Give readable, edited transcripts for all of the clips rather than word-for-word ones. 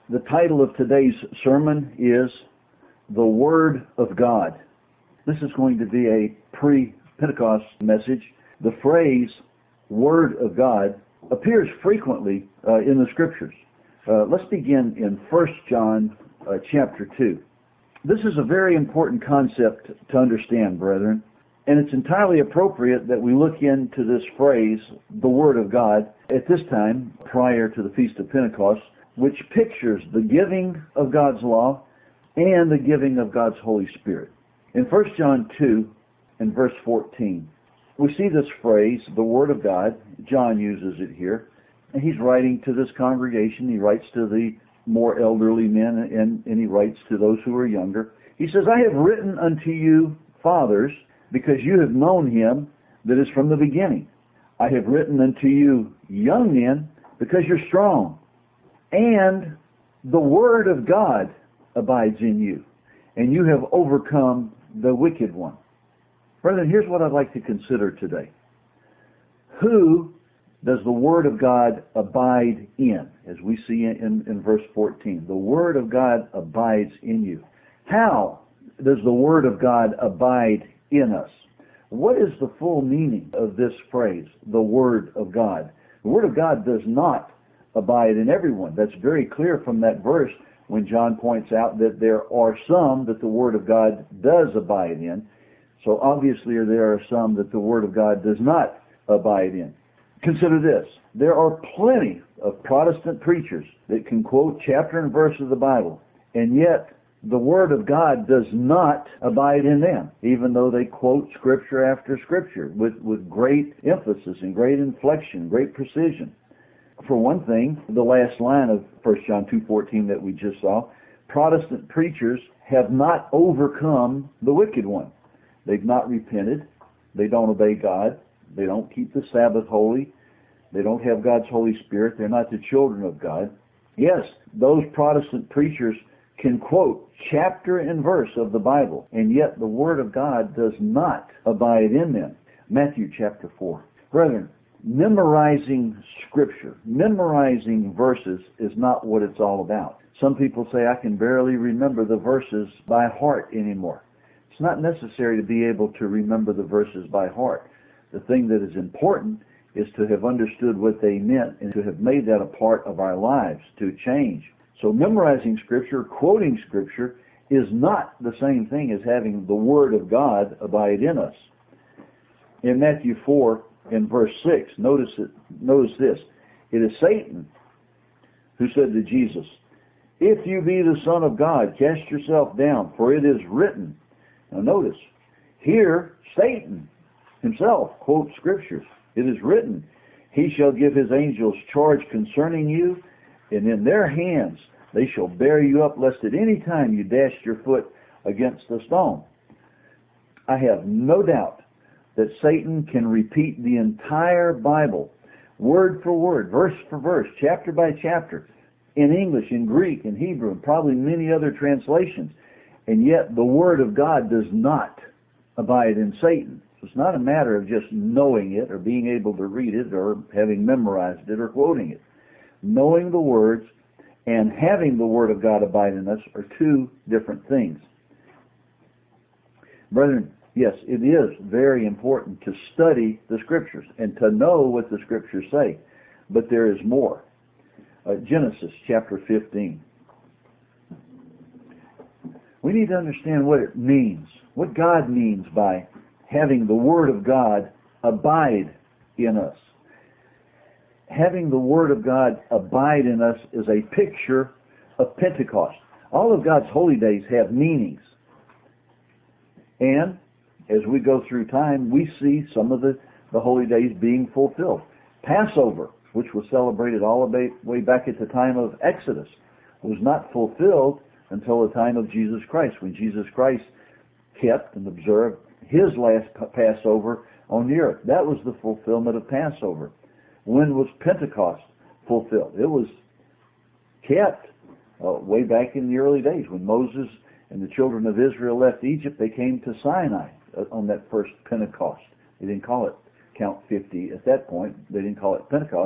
The title of today's sermon is The Word of God. This is going to be a pre-Pentecost message. The phrase Word of God appears frequently in the Scriptures. Let's begin in 1 John chapter 2. This is a very important concept to understand, brethren, and it's entirely appropriate that we look into this phrase, the Word of God, at this time, prior to the Feast of Pentecost, which pictures the giving of God's law and the giving of God's Holy Spirit. In 1 John 2 and verse 14, we see this phrase, the Word of God. John uses it here, and he's writing to this congregation. He writes to the more elderly men, and he writes to those who are younger. He says, I have written unto you, fathers, because you have known him that is from the beginning. I have written unto you, young men, because you're strong, and the Word of God abides in you, and you have overcome the wicked one. Brethren, here's what I'd like to consider today. Who does the Word of God abide in? As we see in verse 14, the Word of God abides in you. How does the Word of God abide in us? What is the full meaning of this phrase, the Word of God? The Word of God does not abide in everyone. That's very clear from that verse when John points out that there are some that the Word of God does abide in. So obviously there are some that the Word of God does not abide in. Consider this. There are plenty of Protestant preachers that can quote chapter and verse of the Bible, and yet the Word of God does not abide in them, even though they quote Scripture after Scripture with great emphasis and great inflection, great precision. For one thing, the last line of 1 John 2:14 that we just saw, Protestant preachers have not overcome the wicked one. They've not repented. They don't obey God. They don't keep the Sabbath holy. They don't have God's Holy Spirit. They're not the children of God. Yes, those Protestant preachers can quote chapter and verse of the Bible, and yet the Word of God does not abide in them. Matthew chapter 4. Brethren, memorizing Scripture, memorizing verses is not what it's all about. Some people say, I can barely remember the verses by heart anymore. It's not necessary to be able to remember the verses by heart. The thing that is important is to have understood what they meant and to have made that a part of our lives, to change. So memorizing Scripture, quoting Scripture, is not the same thing as having the Word of God abide in us. In Matthew 4 and verse 6, notice this. It is Satan who said to Jesus, if you be the Son of God, cast yourself down, for it is written. Now notice, here Satan himself quotes Scriptures. It is written, he shall give his angels charge concerning you, and in their hands they shall bear you up, lest at any time you dash your foot against a stone. I have no doubt that Satan can repeat the entire Bible, word for word, verse for verse, chapter by chapter, in English, in Greek, in Hebrew, and probably many other translations, and yet the Word of God does not abide in Satan. So it's not a matter of just knowing it or being able to read it or having memorized it or quoting it. Knowing the words and having the Word of God abide in us are two different things. Brethren, yes, it is very important to study the Scriptures and to know what the Scriptures say, but there is more. Genesis chapter 15. We need to understand what it means, what God means by having the Word of God abide in us. Having the Word of God abide in us is a picture of Pentecost. All of God's holy days have meanings. And as we go through time, we see some of the holy days being fulfilled. Passover, which was celebrated all the way back at the time of Exodus, was not fulfilled until the time of Jesus Christ, when Jesus Christ kept and observed his last Passover on the earth. That was the fulfillment of Passover. When was Pentecost fulfilled? It was kept way back in the early days. When Moses and the children of Israel left Egypt, they came to Sinai on that first Pentecost. They didn't call it Count 50 at that point. They didn't call it Pentecost.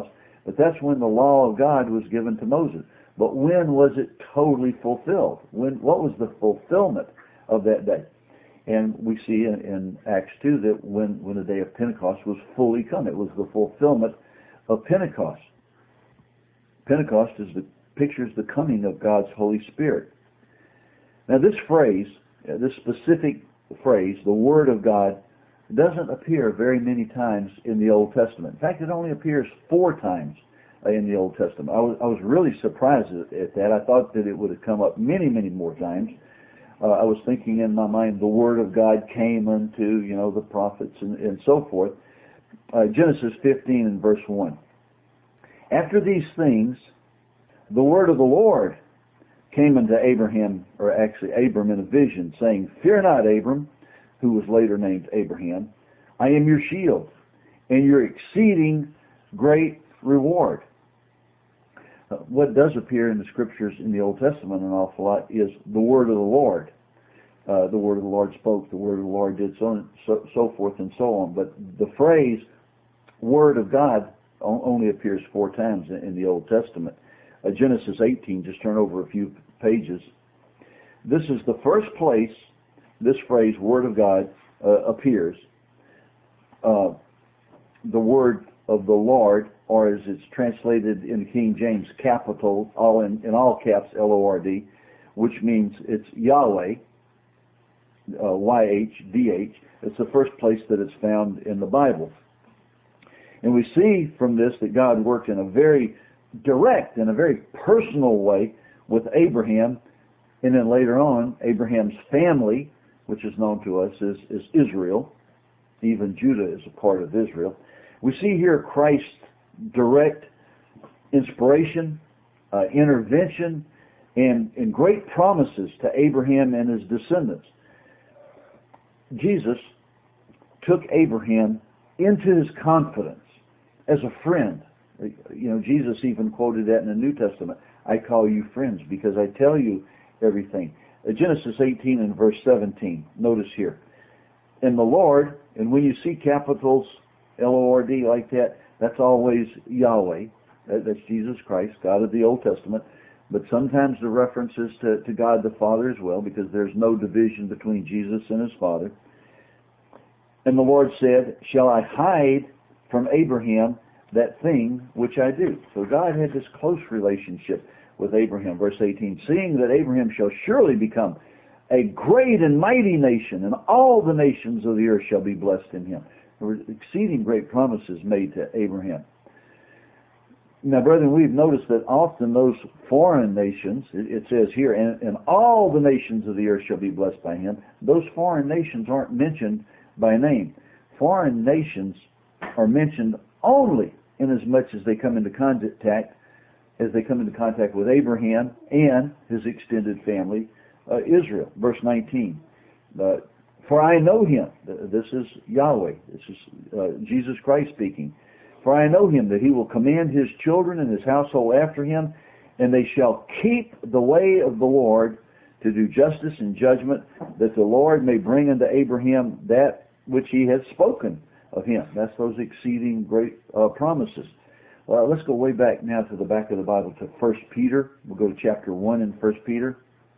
But that's when the law of God was given to Moses. But when was it totally fulfilled? What was the fulfillment of that day? And we see in Acts 2 that when the day of Pentecost was fully come, it was the fulfillment of Pentecost. Pentecost pictures the coming of God's Holy Spirit. Now this phrase, this specific phrase, the Word of God, doesn't appear very many times in the Old Testament. In fact, it only appears 4 times in the Old Testament. I was really surprised at that. I thought that it would have come up many, many more times. I was thinking in my mind, the Word of God came unto, the prophets and so forth. Genesis 15 and verse 1. After these things, the word of the Lord came unto Abraham, or actually Abram in a vision, saying, Fear not, Abram, who was later named Abraham. I am your shield, and your exceeding great reward. What does appear in the Scriptures in the Old Testament an awful lot is the word of the Lord. The word of the Lord spoke, the word of the Lord did, so forth and so on. But the phrase, word of God, only appears 4 times in the Old Testament. Genesis 18, just turn over a few pages. This is the first place this phrase, word of God, appears. The word of the Lord, or as it's translated in King James, capital, all in all caps, L-O-R-D, which means it's Yahweh, Y-H-D-H. It's the first place that it's found in the Bible. And we see from this that God worked in a very direct and a very personal way with Abraham, and then later on, Abraham's family, which is known to us as Israel. Even Judah is a part of Israel. We see here Christ's direct inspiration, intervention, and great promises to Abraham and his descendants. Jesus took Abraham into his confidence as a friend. Jesus even quoted that in the New Testament. I call you friends because I tell you everything. Genesis 18 and verse 17. Notice here. And the Lord, and when you see capitals, L-O-R-D like that, that's always Yahweh. That's Jesus Christ, God of the Old Testament. But sometimes the references to God the Father as well, because there's no division between Jesus and his Father. And the Lord said, Shall I hide from Abraham that thing which I do? So God had this close relationship with Abraham. Verse 18, Seeing that Abraham shall surely become a great and mighty nation, and all the nations of the earth shall be blessed in him. There were exceeding great promises made to Abraham. Now, brethren, we've noticed that often those foreign nations, it says here, and all the nations of the earth shall be blessed by him. Those foreign nations aren't mentioned by name. Foreign nations are mentioned only in as much as they come into contact with Abraham and his extended family, Israel. Verse 19. For I know him. This is Yahweh. This is Jesus Christ speaking. For I know him, that he will command his children and his household after him, and they shall keep the way of the Lord to do justice and judgment, that the Lord may bring unto Abraham that which he has spoken of him. That's those exceeding great promises. Let's go way back now to the back of the Bible to 1 Peter. We'll go to chapter 1 in 1 Peter.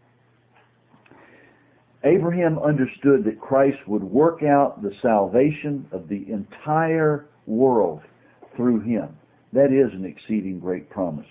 Abraham understood that Christ would work out the salvation of the entire world through him. That is an exceeding great promise.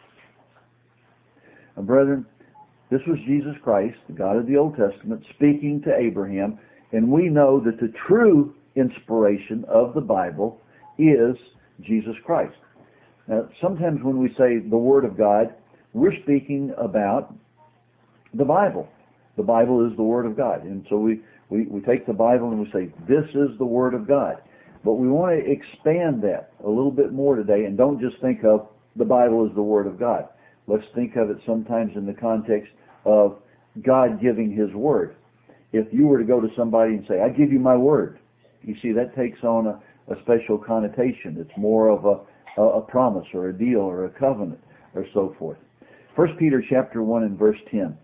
And brethren, this was Jesus Christ, the God of the Old Testament, speaking to Abraham, and we know that the true inspiration of the Bible is Jesus Christ. Now, sometimes when we say the Word of God, we're speaking about the Bible. The Bible is the Word of God. And so we take the Bible and we say, this is the Word of God. But we want to expand that a little bit more today, and don't just think of the Bible as the Word of God. Let's think of it sometimes in the context of God giving His Word. If you were to go to somebody and say, I give you my Word, you see, that takes on a special connotation. It's more of a promise or a deal or a covenant or so forth. 1 Peter chapter 1 and verse 10.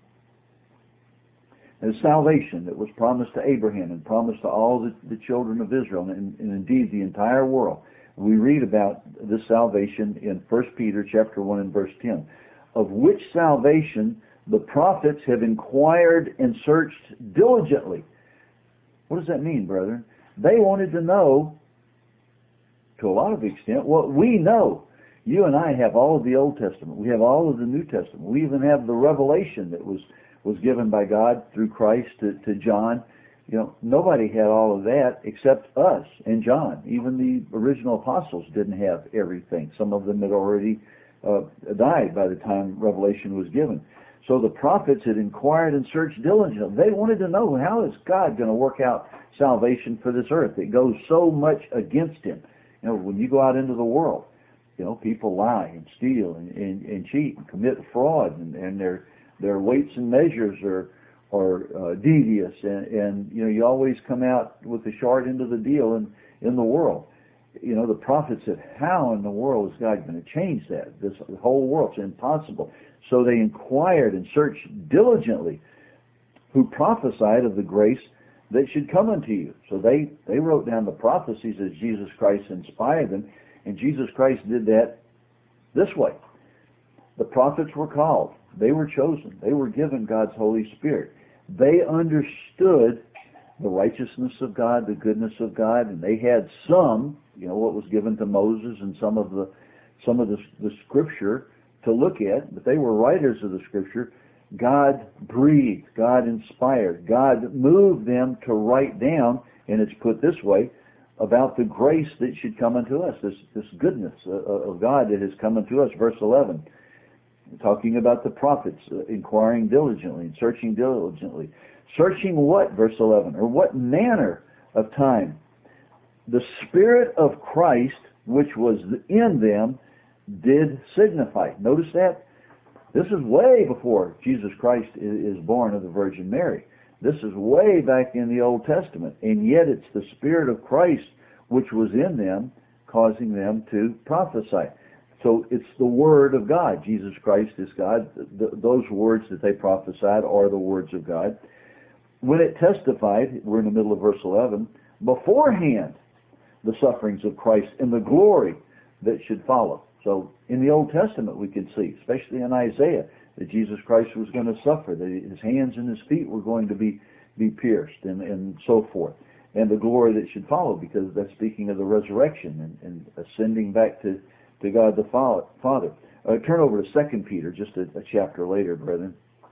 There's salvation that was promised to Abraham and promised to all the children of Israel and indeed the entire world. We read about this salvation in 1 Peter chapter 1 and verse 10. Of which salvation the prophets have inquired and searched diligently. What does that mean, brethren? They wanted to know, to a lot of extent, what we know. You and I have all of the Old Testament. We have all of the New Testament. We even have the revelation that was given by God through Christ to John. You know, nobody had all of that except us and John. Even the original apostles didn't have everything. Some of them had already died by the time Revelation was given. So the prophets had inquired and searched diligently. They wanted to know, how is God going to work out salvation for this earth? It goes so much against Him. You know, when you go out into the world, you know, people lie and steal and cheat and commit fraud, and their weights and measures are devious, and you know, you always come out with the short end of the deal in the world. You know, the prophet said, how in the world is God going to change that? This whole world's impossible. So they inquired and searched diligently, who prophesied of the grace that should come unto you. So they wrote down the prophecies as Jesus Christ inspired them, and Jesus Christ did that this way. The prophets were called. They were chosen. They were given God's Holy Spirit. They understood the righteousness of God, the goodness of God, and they had some, you know, what was given to Moses and some of the Scripture to look at, but they were writers of the Scripture. God breathed, God inspired, God moved them to write down, and it's put this way, about the grace that should come unto us, this goodness of God that has come unto us. Verse 11, talking about the prophets inquiring diligently and searching diligently. Searching what, verse 11, or what manner of time? The Spirit of Christ, which was in them, did signify. Notice that? This is way before Jesus Christ is born of the Virgin Mary. This is way back in the Old Testament. And yet it's the Spirit of Christ which was in them, causing them to prophesy. So it's the Word of God. Jesus Christ is God. Those words that they prophesied are the words of God. When it testified, we're in the middle of verse 11, beforehand the sufferings of Christ and the glory that should follow. So in the Old Testament we can see, especially in Isaiah, that Jesus Christ was going to suffer, that His hands and His feet were going to be pierced and so forth. And the glory that should follow, because that's speaking of the resurrection and ascending back to God the Father. Turn over to 2 Peter, just a chapter later, brethren.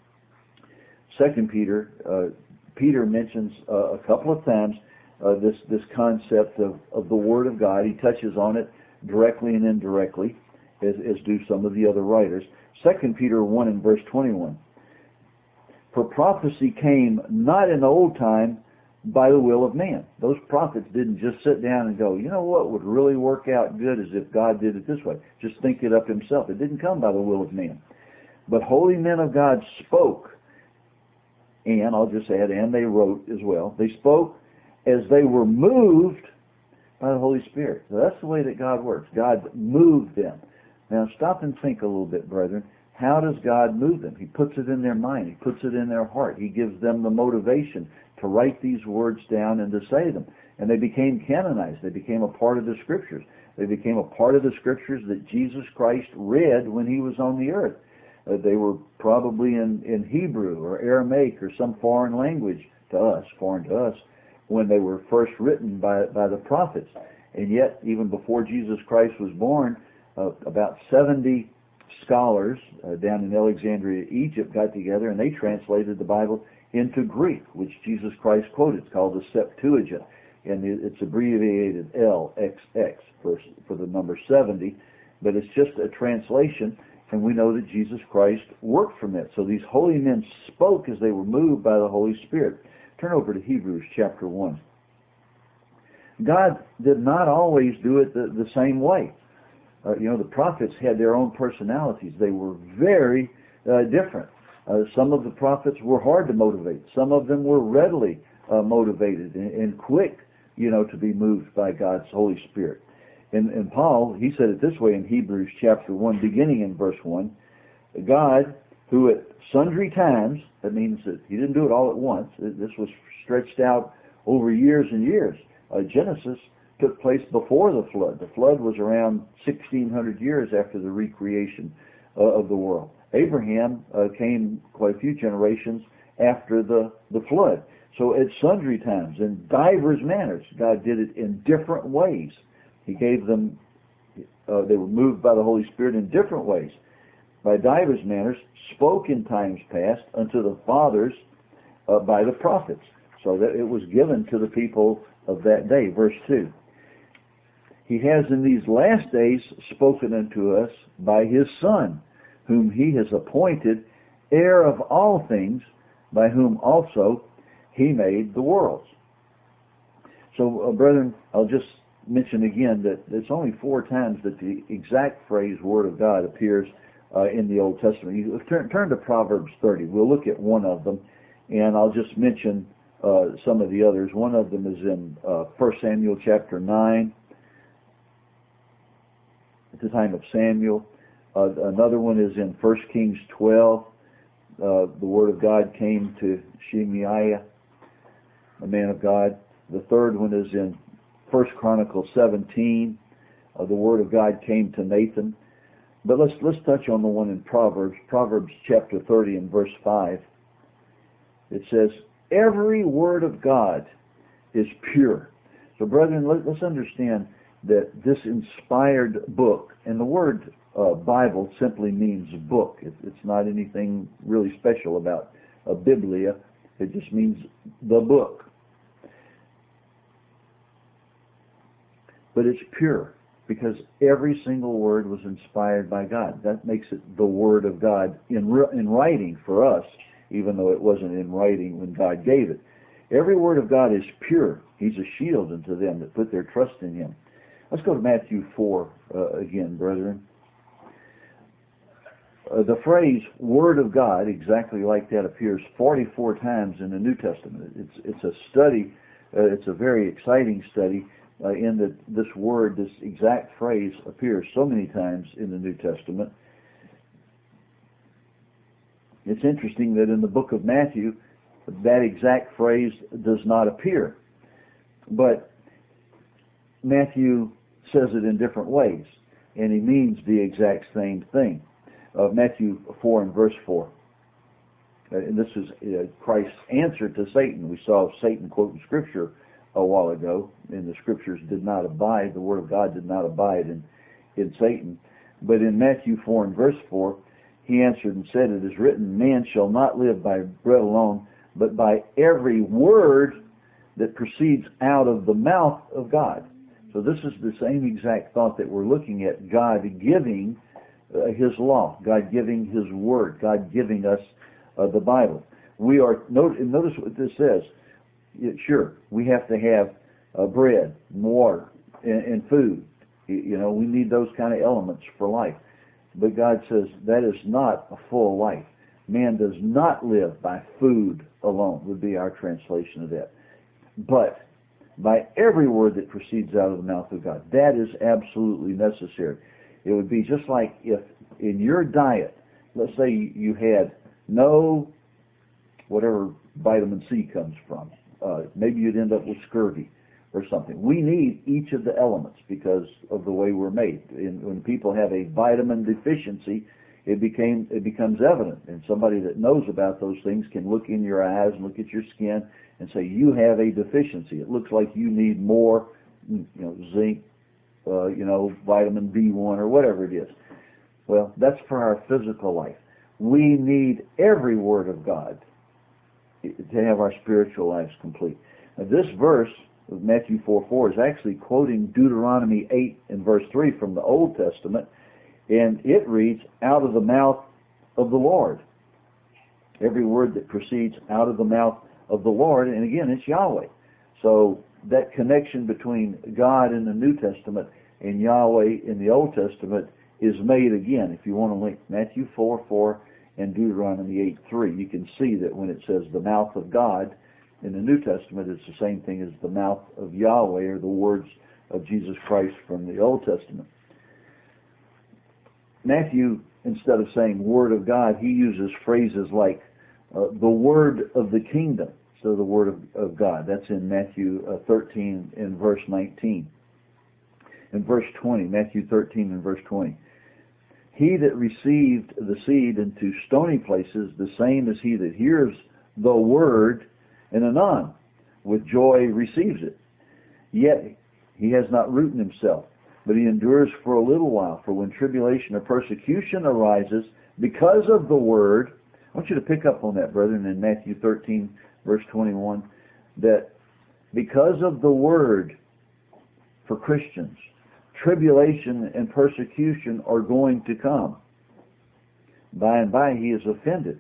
2 Peter, Peter mentions a couple of times this concept of the Word of God. He touches on it directly and indirectly, as do some of the other writers. 2 Peter 1 and verse 21. For prophecy came not in old time by the will of man. Those prophets didn't just sit down and go, you know what would really work out good is if God did it this way. Just think it up himself. It didn't come by the will of man. But holy men of God spoke, and I'll just add, and they wrote as well. They spoke as they were moved by the Holy Spirit. So that's the way that God works. God moved them. Now stop and think a little bit, brethren. How does God move them? He puts it in their mind. He puts it in their heart. He gives them the motivation to write these words down and to say them. And they became canonized. They became a part of the Scriptures. They became a part of the Scriptures that Jesus Christ read when He was on the earth. They were probably in Hebrew or Aramaic or some foreign language to us, foreign to us, when they were first written by the prophets. And yet, even before Jesus Christ was born, about 70 scholars down in Alexandria, Egypt, got together and they translated the Bible into Greek, which Jesus Christ quoted. It's called the Septuagint, and it's abbreviated LXX for the number 70, but it's just a translation, and we know that Jesus Christ worked from it. So these holy men spoke as they were moved by the Holy Spirit. Turn over to Hebrews chapter 1. God did not always do it the same way. The prophets had their own personalities. They were very different. Some of the prophets were hard to motivate. Some of them were readily motivated and quick, to be moved by God's Holy Spirit. And Paul, he said it this way in Hebrews chapter 1, beginning in verse 1, God, who at sundry times, that means that He didn't do it all at once. This was stretched out over years and years. Genesis took place before the flood. The flood was around 1,600 years after the recreation of the world. Abraham came quite a few generations after the flood. So at sundry times, in divers manners, God did it in different ways. He gave them, they were moved by the Holy Spirit in different ways. By divers manners, spoke in times past unto the fathers by the prophets. So that it was given to the people of that day. Verse 2. He has in these last days spoken unto us by his Son, whom he has appointed heir of all things, by whom also he made the worlds. So, brethren, I'll just mention again that it's only 4 times that the exact phrase Word of God appears in the Old Testament. You turn to Proverbs 30. We'll look at one of them, and I'll just mention some of the others. One of them is in 1 Samuel chapter 9, at the time of Samuel. Another one is in 1 Kings 12. The Word of God came to Shemaiah, a man of God. The third one is in 1 Chronicles 17. The Word of God came to Nathan. But let's touch on the one in Proverbs. Proverbs chapter 30 and verse 5. It says, every word of God is pure. So, brethren, let's understand that this inspired book, and the word Bible simply means book. It's not anything really special about a Biblia. It just means the book. But it's pure because every single word was inspired by God. That makes it the Word of God in writing for us, even though it wasn't in writing when God gave it. Every word of God is pure. He's a shield unto them that put their trust in Him. Let's go to Matthew 4 again, brethren. The phrase Word of God, exactly like that, appears 44 times in the New Testament. It's a study, it's a very exciting study in that this word, this exact phrase, appears so many times in the New Testament. It's interesting that in the book of Matthew, that exact phrase does not appear. But Matthew says it in different ways, and he means the exact same thing. Matthew 4 and verse 4. And this is Christ's answer to Satan. We saw Satan quoting Scripture a while ago, and the Scriptures did not abide, the Word of God did not abide in Satan. But in Matthew 4 and verse 4, he answered and said, it is written, man shall not live by bread alone, but by every word that proceeds out of the mouth of God. So this is the same exact thought that we're looking at, God giving His law, God giving His Word, God giving us the Bible. We are, notice what this says. Sure, we have to have bread, and water, and food. You know, we need those kind of elements for life. But God says that is not a full life. Man does not live by food alone, would be our translation of that. But by every word that proceeds out of the mouth of God. That is absolutely necessary. It would be just like if in your diet, let's say you had no, whatever vitamin C comes from, maybe you'd end up with scurvy or something. We need each of the elements because of the way we're made. When people have a vitamin deficiency, it becomes evident. And somebody that knows about those things can look in your eyes and look at your skin and say, you have a deficiency. It looks like you need more, zinc, vitamin B1 or whatever it is. Well, that's for our physical life. We need every word of God to have our spiritual lives complete. Now, this verse of Matthew 4:4 is actually quoting Deuteronomy 8 and verse 3 from the Old Testament, and it reads, out of the mouth of the Lord. Every word that proceeds out of the mouth of the Lord, and again, it's Yahweh. So that connection between God in the New Testament and Yahweh in the Old Testament is made again. If you want to link Matthew 4:4 and Deuteronomy 8:3, you can see that when it says the mouth of God in the New Testament, it's the same thing as the mouth of Yahweh, or the words of Jesus Christ from the Old Testament. Matthew, instead of saying Word of God, he uses phrases like the Word of the Kingdom. So the Word of God. That's in Matthew 13 and verse 19. in verse 20, Matthew 13 and verse 20. He that received the seed into stony places, the same as he that hears the word, and anon with joy receives it. Yet he has not root in himself, but he endures for a little while. For when tribulation or persecution arises because of the word, I want you to pick up on that, brethren, in Matthew 13, verse 21, that because of the word for Christians, tribulation and persecution are going to come. By and by he is offended.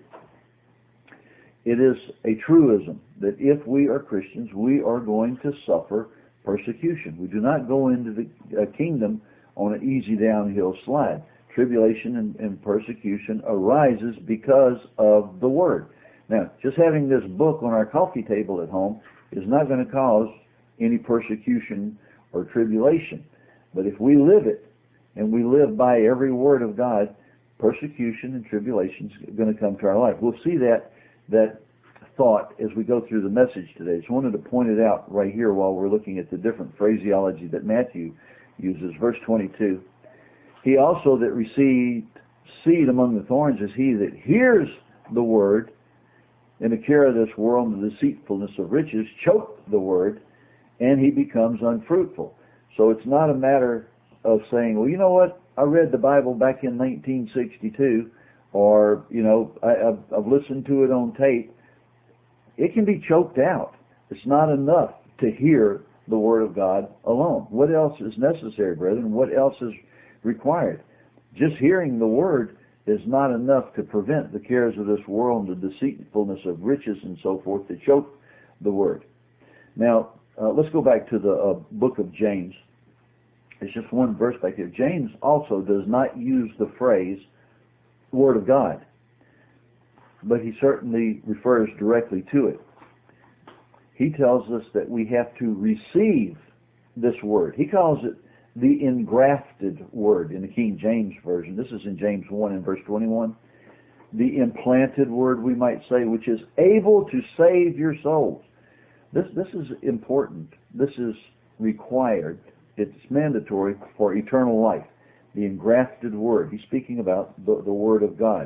It is a truism that if we are Christians, we are going to suffer persecution. We do not go into the kingdom on an easy downhill slide. Tribulation and persecution arises because of the Word. Now, just having this book on our coffee table at home is not going to cause any persecution or tribulation. But if we live it, and we live by every word of God, persecution and tribulation is going to come to our life. We'll see that thought as we go through the message today. Just wanted to point it out right here while we're looking at the different phraseology that Matthew uses. Verse 22, he also that received seed among the thorns is he that hears the word, and the care of this world and the deceitfulness of riches choke the word, and he becomes unfruitful. So it's not a matter of saying, well, you know what, I read the Bible back in 1962, or, you know, I've listened to it on tape. It can be choked out. It's not enough to hear the Word of God alone. What else is necessary, brethren? What else is required? Just hearing the Word is not enough to prevent the cares of this world and the deceitfulness of riches and so forth to choke the Word. Now, let's go back to the book of James. It's just one verse back here. James also does not use the phrase Word of God, but he certainly refers directly to it. He tells us that we have to receive this Word. He calls it the engrafted Word in the King James Version. This is in James 1 and verse 21. The implanted Word, we might say, which is able to save your souls. This is important. This is required. It's mandatory for eternal life. The engrafted Word. He's speaking about the Word of God.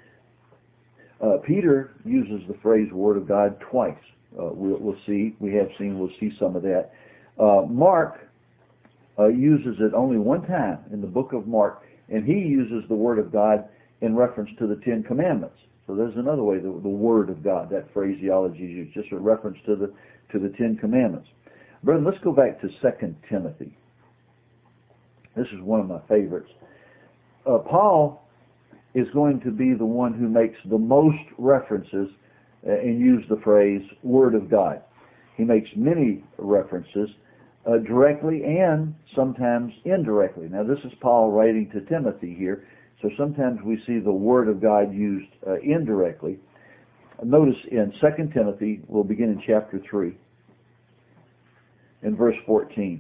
Peter uses the phrase Word of God twice. We'll see. We'll see some of that. Mark uses it only one time in the book of Mark, and he uses the Word of God in reference to the Ten Commandments. So there's another way, the Word of God, that phraseology is used, just a reference to the Ten Commandments. Brethren, let's go back to 2 Timothy. This is one of my favorites. Paul is going to be the one who makes the most references and use the phrase Word of God. He makes many references directly and sometimes indirectly. Now this is Paul writing to Timothy here, so sometimes we see the Word of God used indirectly. Notice in 2 Timothy, we'll begin in chapter 3, in verse 14.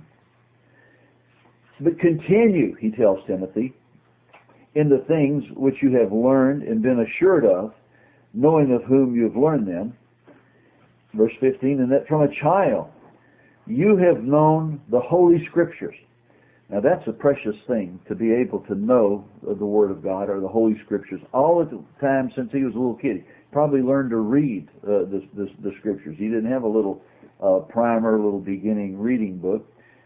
But continue, he tells Timothy, in the things which you have learned and been assured of, knowing of whom you have learned them. Verse 15, and that from a child you have known the Holy Scriptures. Now that's a precious thing, to be able to know the Word of God or the Holy Scriptures all the time since he was a little kid. He probably learned to read the Scriptures. He didn't have a little primer, little beginning reading book,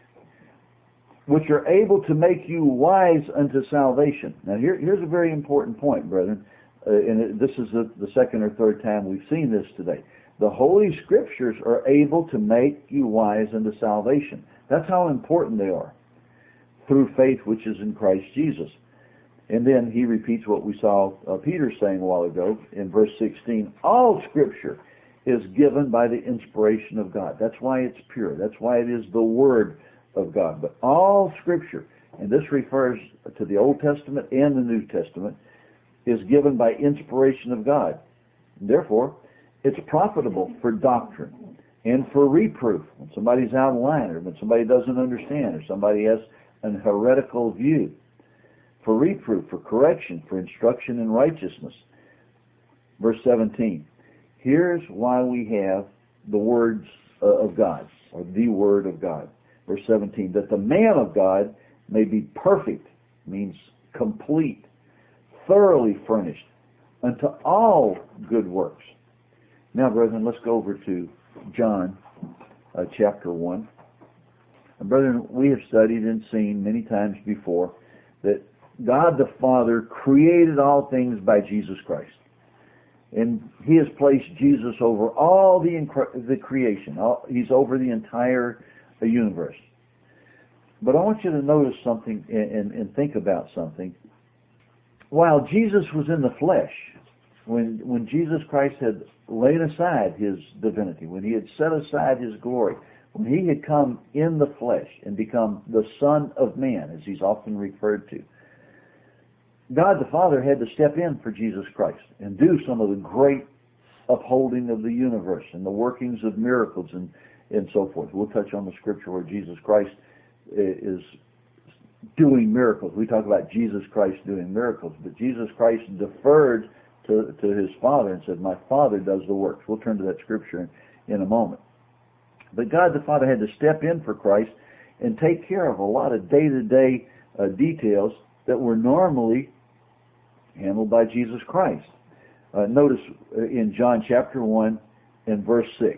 which are able to make you wise unto salvation. Now here's a very important point, brethren, and this is the second or third time we've seen this today. The Holy Scriptures are able to make you wise unto salvation. That's how important they are, through faith which is in Christ Jesus. And then he repeats what we saw Peter saying a while ago in verse 16. All Scripture is given by the inspiration of God. That's why it's pure. That's why it is the Word of God. But all Scripture, and this refers to the Old Testament and the New Testament, is given by inspiration of God. Therefore, it's profitable for doctrine and for reproof. When somebody's out of line, or when somebody doesn't understand, or somebody has an heretical view. For reproof, for correction, for instruction in righteousness. Verse 17. Here's why we have the words of God, or the Word of God. Verse 17, that the man of God may be perfect, means complete, thoroughly furnished unto all good works. Now, brethren, let's go over to John chapter 1. And brethren, we have studied and seen many times before that God the Father created all things by Jesus Christ. And He has placed Jesus over all the creation. He's over the entire universe. But I want you to notice something and think about something. While Jesus was in the flesh, when Jesus Christ had laid aside His divinity, when He had set aside His glory, when He had come in the flesh and become the Son of Man, as He's often referred to, God the Father had to step in for Jesus Christ and do some of the great upholding of the universe and the workings of miracles and so forth. We'll touch on the scripture where Jesus Christ is doing miracles. We talk about Jesus Christ doing miracles, but Jesus Christ deferred to His Father and said, "My Father does the works." We'll turn to that scripture in a moment. But God the Father had to step in for Christ and take care of a lot of day-to-day details that were normally handled by Jesus Christ. Notice in John chapter 1 and verse 6.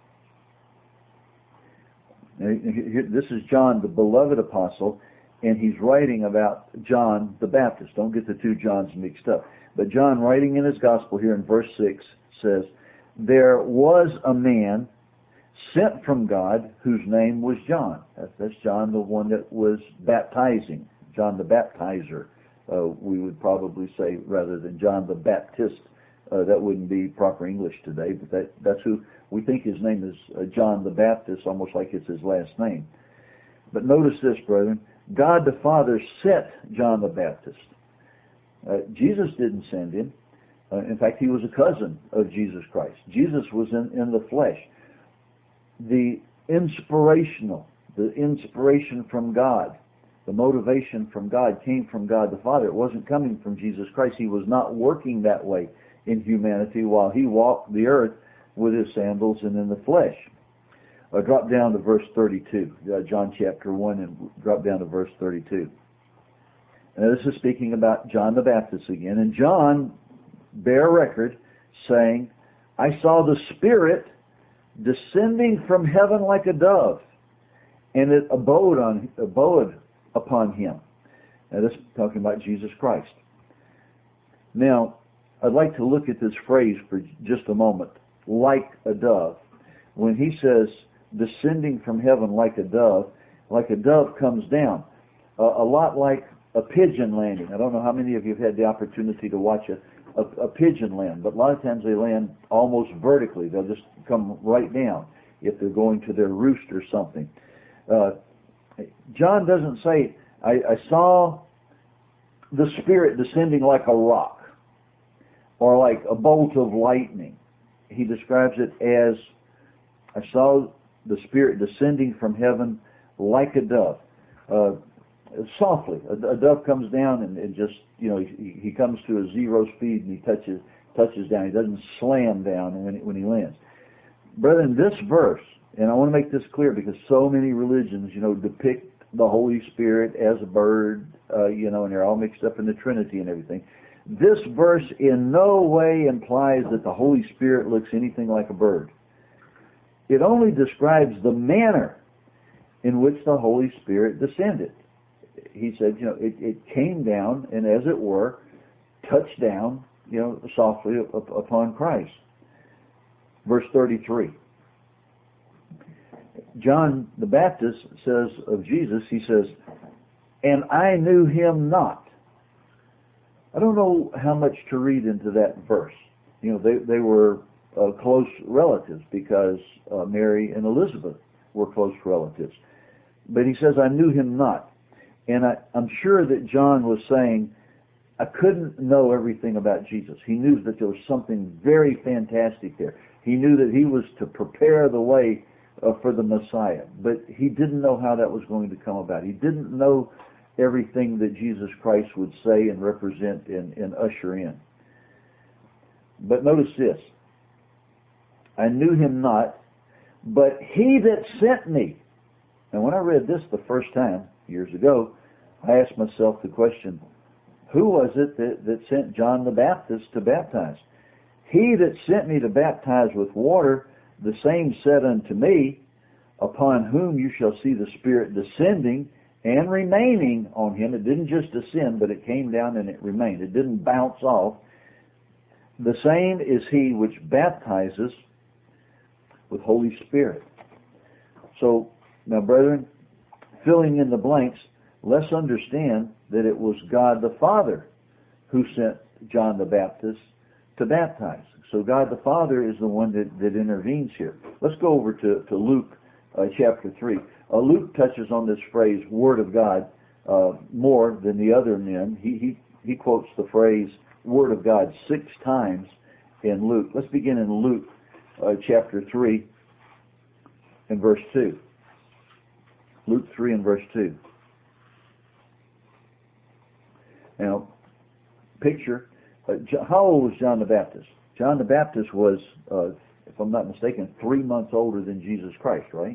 This is John, the beloved apostle, and he's writing about John the Baptist. Don't get the two Johns mixed up. But John, writing in his gospel here in verse 6, says, "There was a man sent from God whose name was John." That's John, the one that was baptizing, John the baptizer. We would probably say, rather than John the Baptist. That wouldn't be proper English today, but that's who we think his name is, John the Baptist, almost like it's his last name. But notice this, brethren. God the Father sent John the Baptist. Jesus didn't send him. In fact, he was a cousin of Jesus Christ. Jesus was in the flesh. The inspiration from God, the motivation from God came from God the Father. It wasn't coming from Jesus Christ. He was not working that way in humanity while He walked the earth with His sandals and in the flesh. Drop down to verse 32, John chapter 1, and drop down to verse 32. And this is speaking about John the Baptist again. And John bare record, saying, "I saw the Spirit descending from heaven like a dove, and it abode upon Him." Now this is talking about Jesus Christ. Now, I'd like to look at this phrase for just a moment, like a dove. When he says, descending from heaven like a dove comes down, a lot like a pigeon landing. I don't know how many of you have had the opportunity to watch a pigeon land, but a lot of times they land almost vertically. They'll just come right down if they're going to their roost or something. John doesn't say, I saw the Spirit descending like a rock or like a bolt of lightning. He describes it as, I saw the Spirit descending from heaven like a dove. Softly. A dove comes down and just, he comes to a zero speed and he touches down. He doesn't slam down when he lands. Brethren, this verse, and I want to make this clear because so many religions, depict the Holy Spirit as a bird, and they're all mixed up in the Trinity and everything. This verse in no way implies that the Holy Spirit looks anything like a bird. It only describes the manner in which the Holy Spirit descended. He said, it came down and, as it were, touched down, softly upon Christ. Verse 33. John the Baptist says of Jesus, he says, "And I knew Him not." I don't know how much to read into that verse. They were close relatives because Mary and Elizabeth were close relatives. But he says, "I knew Him not." And I'm sure that John was saying, I couldn't know everything about Jesus. He knew that there was something very fantastic there. He knew that He was to prepare the way for the Messiah. But he didn't know how that was going to come about. He didn't know everything that Jesus Christ would say and represent and usher in. But notice this. "I knew Him not, but He that sent me." And when I read this the first time, years ago, I asked myself the question, who was it that sent John the Baptist to baptize? He that sent me to baptize with water, the same said unto me, upon whom you shall see the Spirit descending and remaining on him. It didn't just descend, but it came down and it remained. It didn't bounce off. The same is he which baptizes with Holy Spirit. So, now brethren, filling in the blanks, let's understand that it was God the Father who sent John the Baptist to baptize. So God the Father is the one that intervenes here. Let's go over to Luke chapter 3. Luke touches on this phrase, Word of God, more than the other men. He quotes the phrase, Word of God, 6 times in Luke. Let's begin in Luke chapter 3 and verse 2. Luke 3 and verse 2. Now, picture, how old was John the Baptist? John the Baptist was, if I'm not mistaken, 3 months older than Jesus Christ, right?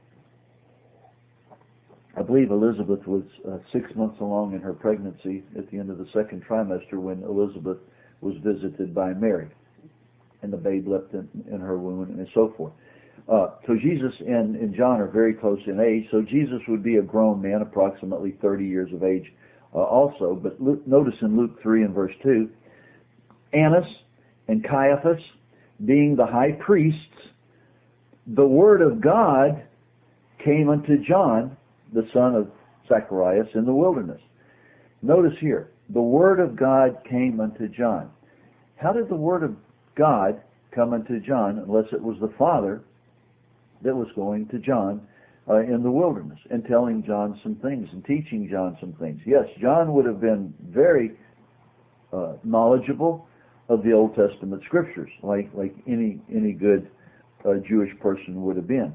I believe Elizabeth was 6 months along in her pregnancy at the end of the 2nd trimester when Elizabeth was visited by Mary, and the babe leapt in her womb and so forth. So Jesus and John are very close in age, so Jesus would be a grown man, approximately 30 years of age also. But notice in Luke 3 and verse 2, Annas and Caiaphas, being the high priests, the word of God came unto John, the son of Zacharias, in the wilderness. Notice here, the word of God came unto John. How did the word of God come unto John unless it was the Father that was going to John in the wilderness and telling John some things and teaching John some things? Yes, John would have been very knowledgeable of the Old Testament scriptures, like any good Jewish person would have been.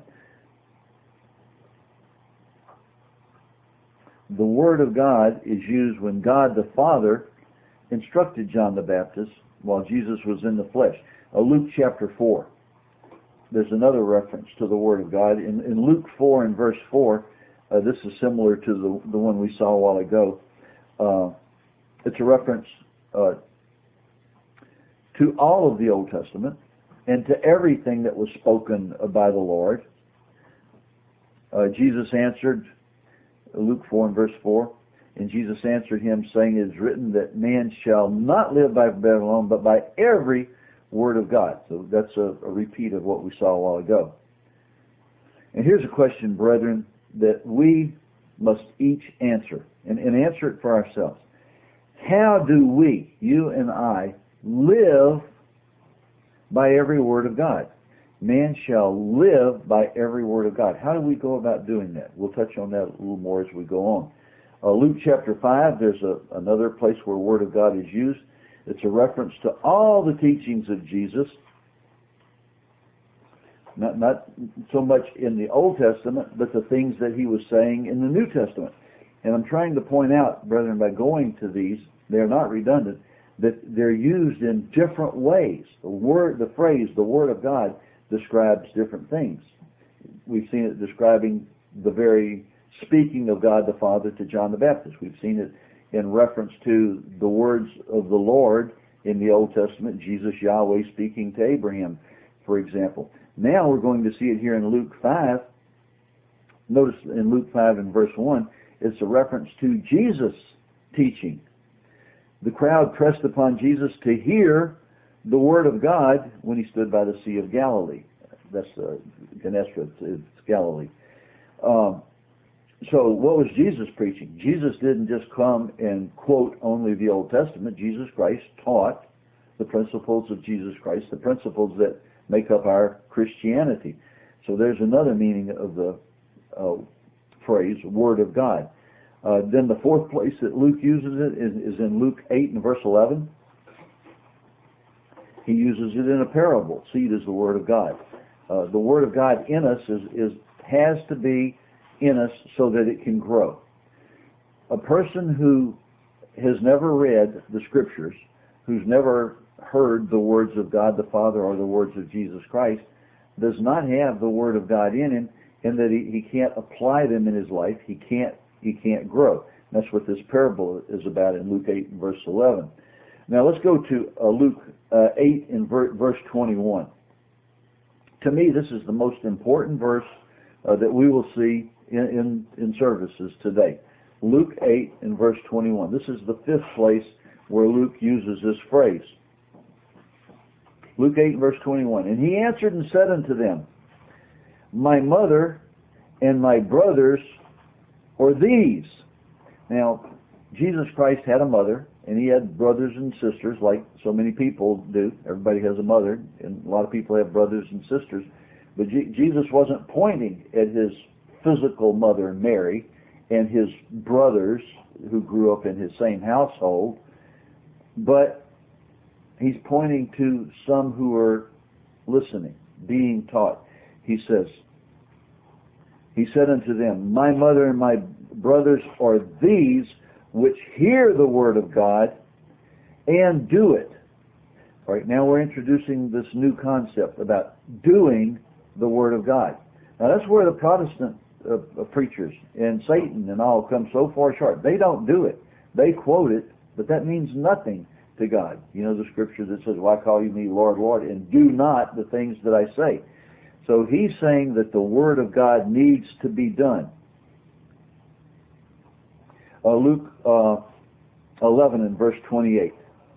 The Word of God is used when God the Father instructed John the Baptist while Jesus was in the flesh. Luke chapter 4. There's another reference to the Word of God. In Luke 4 and verse 4, this is similar to the one we saw a while ago. It's a reference to all of the Old Testament and to everything that was spoken by the Lord. Jesus answered, Luke 4 and verse 4, and Jesus answered him, saying, it is written that man shall not live by bread alone, but by every word of God. So that's a repeat of what we saw a while ago. And here's a question, brethren, that we must each answer, and answer it for ourselves. How do we, you and I, live by every word of God? Man shall live by every word of God. How do we go about doing that? We'll touch on that a little more as we go on. Luke chapter 5, there's another place where word of God is used. It's a reference to all the teachings of Jesus. Not so much in the Old Testament, but the things that he was saying in the New Testament. And I'm trying to point out, brethren, by going to these, they're not redundant, that they're used in different ways. The phrase, the Word of God, describes different things. We've seen it describing the very speaking of God the Father to John the Baptist. We've seen it in reference to the words of the Lord in the Old Testament, Jesus, Yahweh speaking to Abraham, for example. Now we're going to see it here in Luke 5. Notice in Luke 5 and verse 1, it's a reference to Jesus teaching. The crowd pressed upon Jesus to hear the word of God when he stood by the Sea of Galilee. That's Gennesaret, it's Galilee. So what was Jesus preaching? Jesus didn't just come and quote only the Old Testament. Jesus Christ taught the principles of Jesus Christ, the principles that make up our Christianity. So there's another meaning of the phrase, Word of God. Then the fourth place that Luke uses it is in Luke 8 and verse 11. He uses it in a parable. Seed is the Word of God. The Word of God in us has to be in us so that it can grow. A person who has never read the Scriptures, who's never heard the words of God the Father or the words of Jesus Christ, does not have the Word of God in him, and that he can't apply them in his life. He can't grow. That's what this parable is about in Luke 8 and verse 11. Now let's go to Luke 8 and verse 21. To me, this is the most important verse that we will see in services today. Luke 8 and verse 21. This is the fifth place where Luke uses this phrase. Luke 8 and verse 21. And he answered and said unto them, My mother and my brothers are these. Now, Jesus Christ had a mother, and he had brothers and sisters, like so many people do. Everybody has a mother, and a lot of people have brothers and sisters. But Jesus wasn't pointing at his physical mother, Mary, and his brothers who grew up in his same household, but he's pointing to some who are listening, being taught. He says, he said unto them, My mother and my brothers are these which hear the word of God and do it. All right, now we're introducing this new concept about doing the word of God. Now that's where the Protestant preachers and Satan and all come so far short. They don't do it. They quote it, but that means nothing to God. You know the scripture that says, Why call you me Lord, Lord, and do not the things that I say? So he's saying that the word of God needs to be done. Luke 11 and verse 28.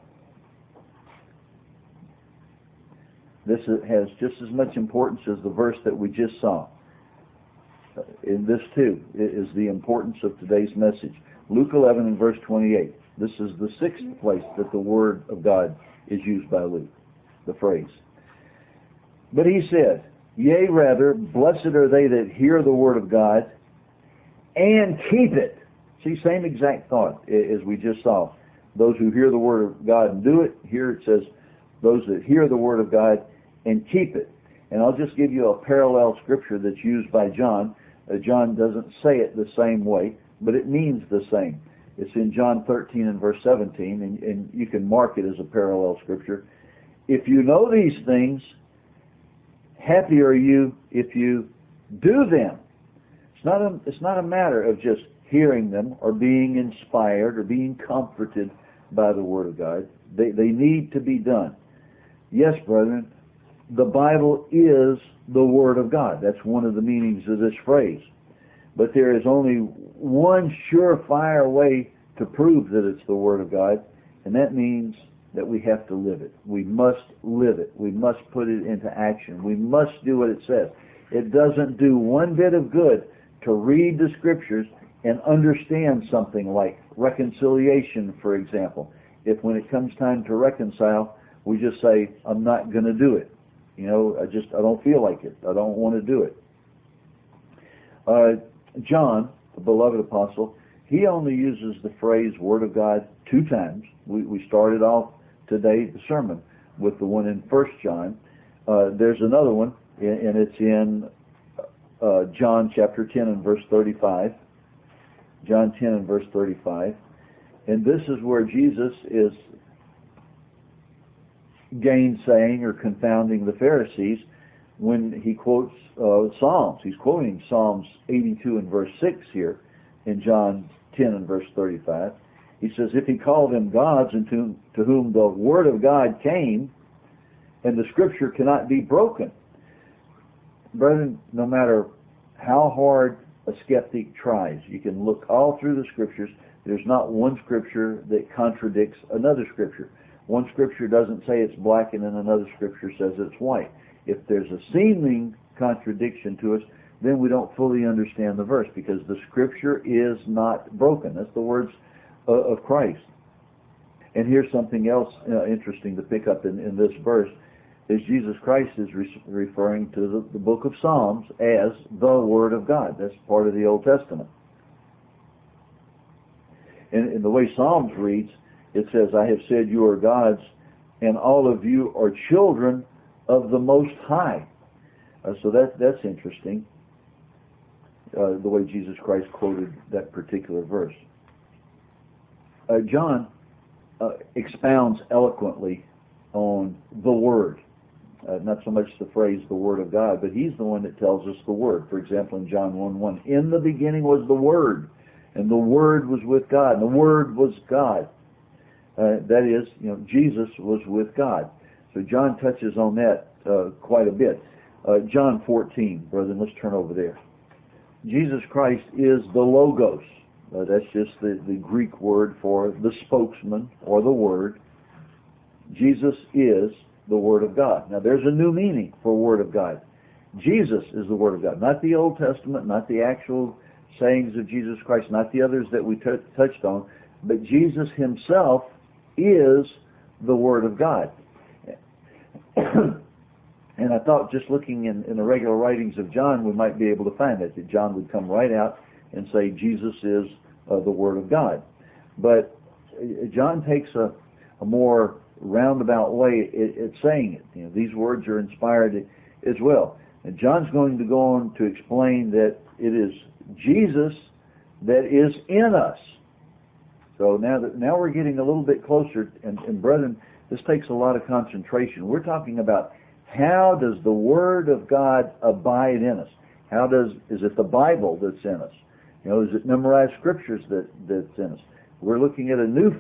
This has just as much importance as the verse that we just saw. In this too is the importance of today's message. Luke 11 and verse 28. This is the sixth place that the word of God is used by Luke, the phrase. But he said, Yea, rather, blessed are they that hear the word of God and keep it. See, same exact thought as we just saw. Those who hear the word of God and do it. Here it says, those that hear the word of God and keep it. And I'll just give you a parallel scripture that's used by John. John doesn't say it the same way, but it means the same. It's in John 13 and verse 17, and you can mark it as a parallel scripture. If you know these things, happy are you if you do them. It's not a matter of just hearing them or being inspired or being comforted by the Word of God. They need to be done. Yes, brethren, the Bible is the Word of God. That's one of the meanings of this phrase. But there is only one surefire way to prove that it's the Word of God, and that means that we have to live it. We must live it. We must put it into action. We must do what it says. It doesn't do one bit of good to read the Scriptures and understand something like reconciliation, for example. If when it comes time to reconcile, we just say, I'm not going to do it. You know, I don't feel like it. I don't want to do it. John, the beloved apostle, he only uses the phrase Word of God 2 times. We started off today, the sermon, with the one in 1 John. There's another one, and it's in John chapter 10 and verse 35. John 10 and verse 35. And this is where Jesus is gainsaying or confounding the Pharisees when he quotes Psalms. He's quoting Psalms 82 and verse 6 here in John 10 and verse 35. He says, If he called them gods into to whom the word of God came, and the scripture cannot be broken. Brethren, no matter how hard a skeptic tries, you can look all through the scriptures. There's not one scripture that contradicts another scripture. One scripture doesn't say it's black and then another scripture says it's white. If there's a seeming contradiction to us, then we don't fully understand the verse, because the scripture is not broken. That's the words of Christ. And here's something else interesting to pick up in this verse, is Jesus Christ is referring to the book of Psalms as the Word of God. That's part of the Old Testament. And in the way Psalms reads, it says, I have said you are gods, and all of you are children of the Most High. So that's interesting, the way Jesus Christ quoted that particular verse. John expounds eloquently on the Word. Not so much the phrase the Word of God, but he's the one that tells us the Word. For example, in John 1:1, in the beginning was the Word, And the Word was with God, and the Word was God. That is, Jesus was with God. So John touches on that quite a bit. John 14, brethren, let's turn over there. Jesus Christ is the Logos. That's just the Greek word for the spokesman or the Word. Jesus is the Word of God. Now there's a new meaning for Word of God. Jesus is the Word of God, not the Old Testament, not the actual sayings of Jesus Christ, not the others that we touched on, but Jesus Himself is the Word of God. And I thought, just looking in the regular writings of John, we might be able to find that John would come right out and say Jesus is the Word of God. But John takes a more roundabout way at saying it. These words are inspired as well. And John's going to go on to explain that it is Jesus that is in us. So now we're getting a little bit closer, and brethren, this takes a lot of concentration. We're talking about how does the Word of God abide in us? Is it the Bible that's in us? Is it memorized scriptures that's in us? We're looking at a new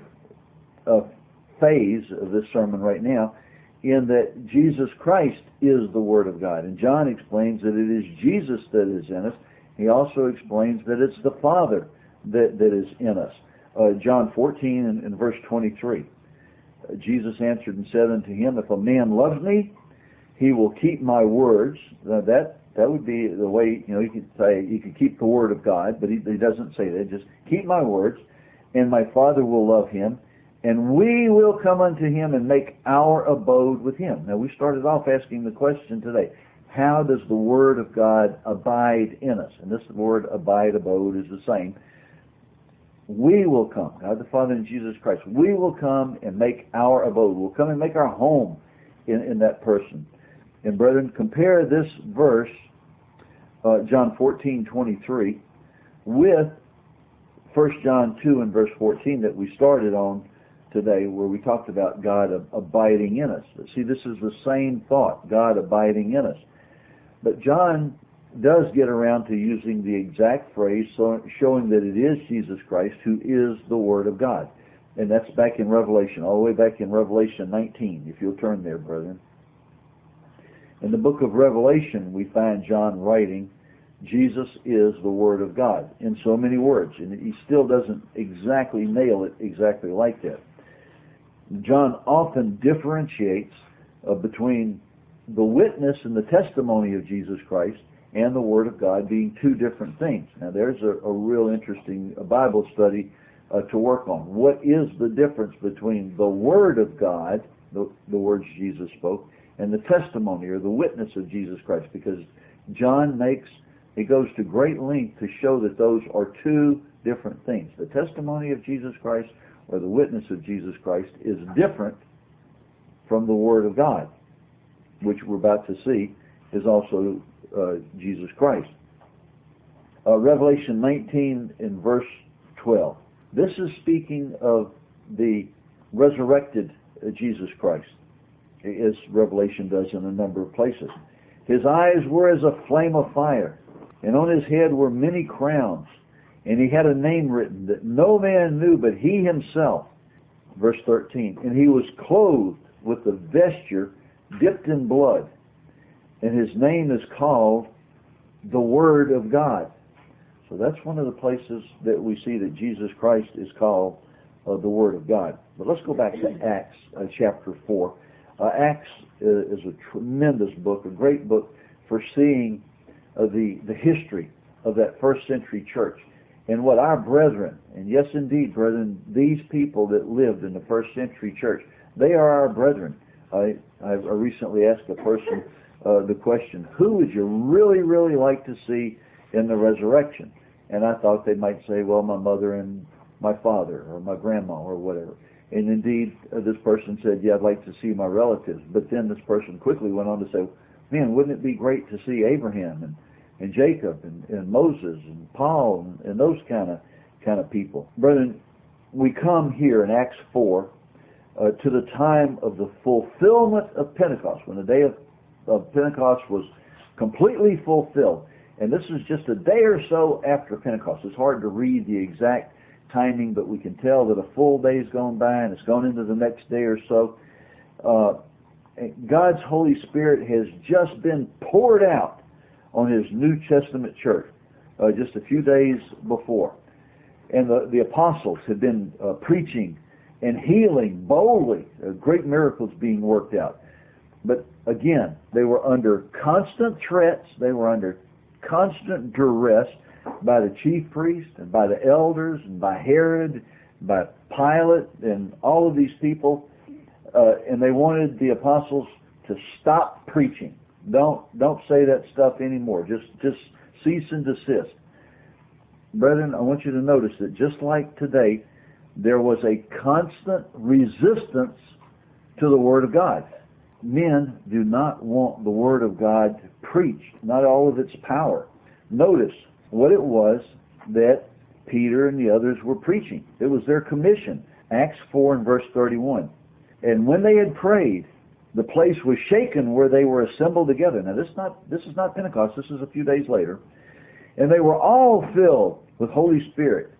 phase of this sermon right now, in that Jesus Christ is the Word of God. And John explains that it is Jesus that is in us. He also explains that it's the Father that is in us. John 14 and verse 23. Jesus answered and said unto him, If a man loves me, he will keep my words. That would be the way, you could say, you could keep the Word of God, but he doesn't say that. Just keep my words, and my Father will love him, and we will come unto him and make our abode with him. Now, we started off asking the question today, how does the Word of God abide in us? And this word abide, abode is the same. We will come, God the Father and Jesus Christ, we will come and make our abode. We'll come and make our home in that person. And brethren, compare this verse, John 14:23, with 1 John 2 and verse 14 that we started on today, where we talked about God abiding in us. See, this is the same thought, God abiding in us. But John does get around to using the exact phrase showing that it is Jesus Christ who is the Word of God. And that's back in Revelation, all the way back in Revelation 19, if you'll turn there, brethren. In the book of Revelation, we find John writing, Jesus is the Word of God, in so many words. And he still doesn't exactly nail it exactly like that. John often differentiates between the witness and the testimony of Jesus Christ and the Word of God being two different things. Now, there's a real interesting Bible study to work on. What is the difference between the Word of God, the words Jesus spoke, and the testimony or the witness of Jesus Christ? Because John goes to great length to show that those are two different things. The testimony of Jesus Christ or the witness of Jesus Christ is different from the Word of God, which we're about to see is also Jesus Christ. Revelation 19 in verse 12. This is speaking of the resurrected Jesus Christ, as Revelation does in a number of places. His eyes were as a flame of fire, and on his head were many crowns, and he had a name written that no man knew but he himself. Verse 13. And he was clothed with a vesture dipped in blood, and his name is called the Word of God. So that's one of the places that we see that Jesus Christ is called the Word of God. But let's go back to Acts chapter 4. Acts is a tremendous book, a great book for seeing the history of that first century church and what our brethren, and yes indeed brethren, these people that lived in the first century church, they are our brethren. I recently asked a person the question, who would you really, really like to see in the resurrection? And I thought they might say, well, my mother and my father or my grandma or whatever. And indeed, this person said, yeah, I'd like to see my relatives. But then this person quickly went on to say, man, wouldn't it be great to see Abraham and Jacob and Moses and Paul and those kind of people. Brethren, we come here in Acts 4 to the time of the fulfillment of Pentecost, when the day of Pentecost was completely fulfilled. And this is just a day or so after Pentecost. It's hard to read the exact timing, but we can tell that a full day's gone by and it's gone into the next day or so. God's Holy Spirit has just been poured out on His New Testament church just a few days before. And the apostles had been preaching and healing boldly, great miracles being worked out. But again, they were under constant threats, they were under constant duress by the chief priest and by the elders and by Herod, by Pilate and all of these people, and they wanted the apostles to stop preaching. Don't say that stuff anymore. Just cease and desist. Brethren, I want you to notice that just like today, there was a constant resistance to the Word of God. Men do not want the Word of God preached, not all of its power. Notice what it was that Peter and the others were preaching. It was their commission. Acts 4 and verse 31. And when they had prayed, the place was shaken where they were assembled together. Now this is not Pentecost, this is a few days later. And they were all filled with Holy Spirit.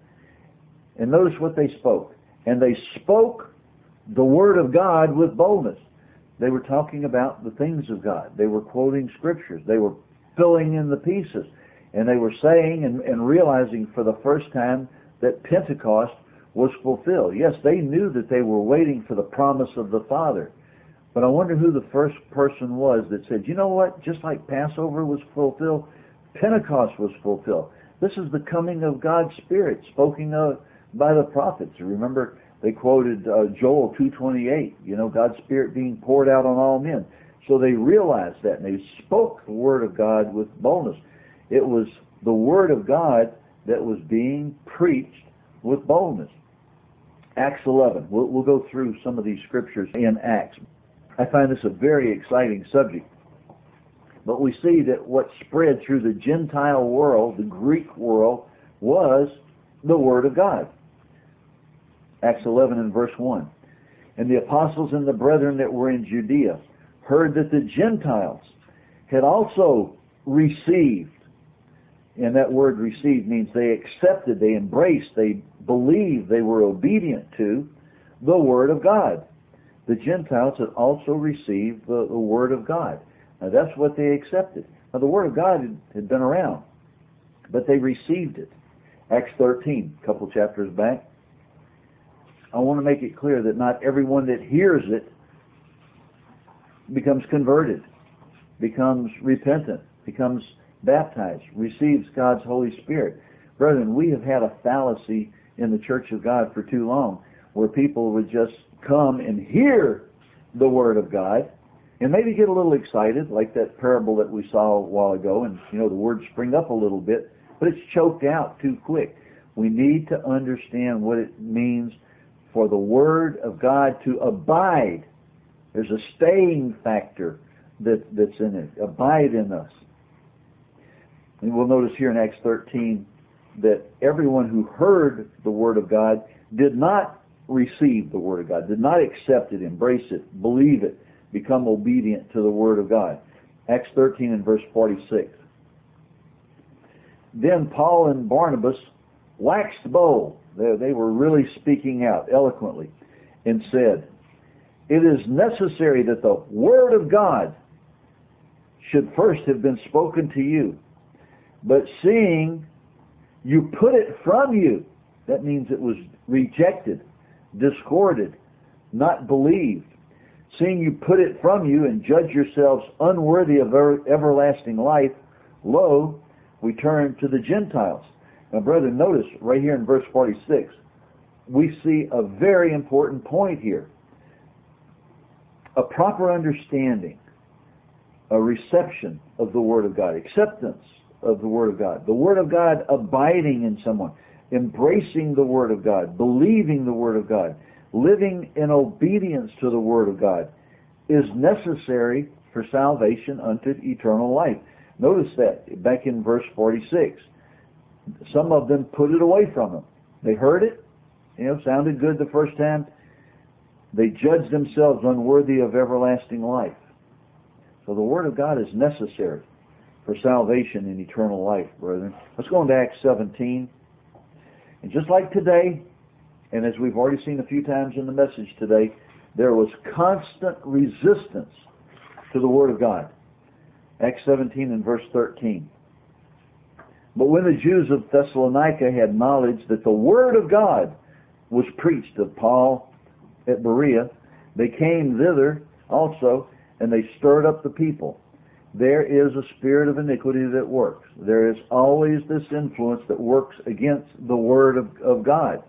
And notice what they spoke. And they spoke the Word of God with boldness. They were talking about the things of God. They were quoting scriptures. They were filling in the pieces. And they were saying and realizing for the first time that Pentecost was fulfilled. Yes, they knew that they were waiting for the promise of the Father. But I wonder who the first person was that said, you know what, just like Passover was fulfilled, Pentecost was fulfilled. This is the coming of God's Spirit spoken of by the prophets. Remember, they quoted Joel 2:28, God's Spirit being poured out on all men. So they realized that, and they spoke the Word of God with boldness. It was the Word of God that was being preached with boldness. Acts 11. We'll go through some of these scriptures in Acts. I find this a very exciting subject. But we see that what spread through the Gentile world, the Greek world, was the Word of God. Acts 11 and verse 1. And the apostles and the brethren that were in Judea heard that the Gentiles had also received. And that word received means they accepted, they embraced, they believed, they were obedient to the Word of God. The Gentiles had also received the Word of God. Now that's what they accepted. Now the Word of God had been around, but they received it. Acts 13, a couple chapters back. I want to make it clear that not everyone that hears it becomes converted, becomes repentant, becomes baptized, receives God's Holy Spirit. Brethren, we have had a fallacy in the Church of God for too long where people would just come and hear the Word of God and maybe get a little excited, like that parable that we saw a while ago, and the words spring up a little bit, but it's choked out too quick. We need to understand what it means for the Word of God to abide. There's a staying factor that's in it. Abide in us. And we'll notice here in Acts 13 that everyone who heard the Word of God did not receive the Word of God, did not accept it, embrace it, believe it, become obedient to the Word of God. Acts 13 and verse 46. Then Paul and Barnabas waxed bold. They were really speaking out eloquently and said, it is necessary that the Word of God should first have been spoken to you. But seeing you put it from you, that means it was rejected, discorded, not believed. Seeing you put it from you and judge yourselves unworthy of everlasting life, lo, we turn to the Gentiles. Now, brethren, notice right here in verse 46, we see a very important point here. A proper understanding, a reception of the Word of God, acceptance of the Word of God, the Word of God abiding in someone, embracing the Word of God, believing the Word of God, living in obedience to the Word of God is necessary for salvation unto eternal life. Notice that back in verse 46. Some of them put it away from them. They heard it, sounded good the first time. They judged themselves unworthy of everlasting life. So the Word of God is necessary for salvation and eternal life, brethren. Let's go into Acts 17. And just like today, and as we've already seen a few times in the message today, there was constant resistance to the Word of God. Acts 17 and verse 13. But when the Jews of Thessalonica had knowledge that the Word of God was preached of Paul at Berea, they came thither also, and they stirred up the people. There is a spirit of iniquity that works. There is always this influence that works against the Word of God.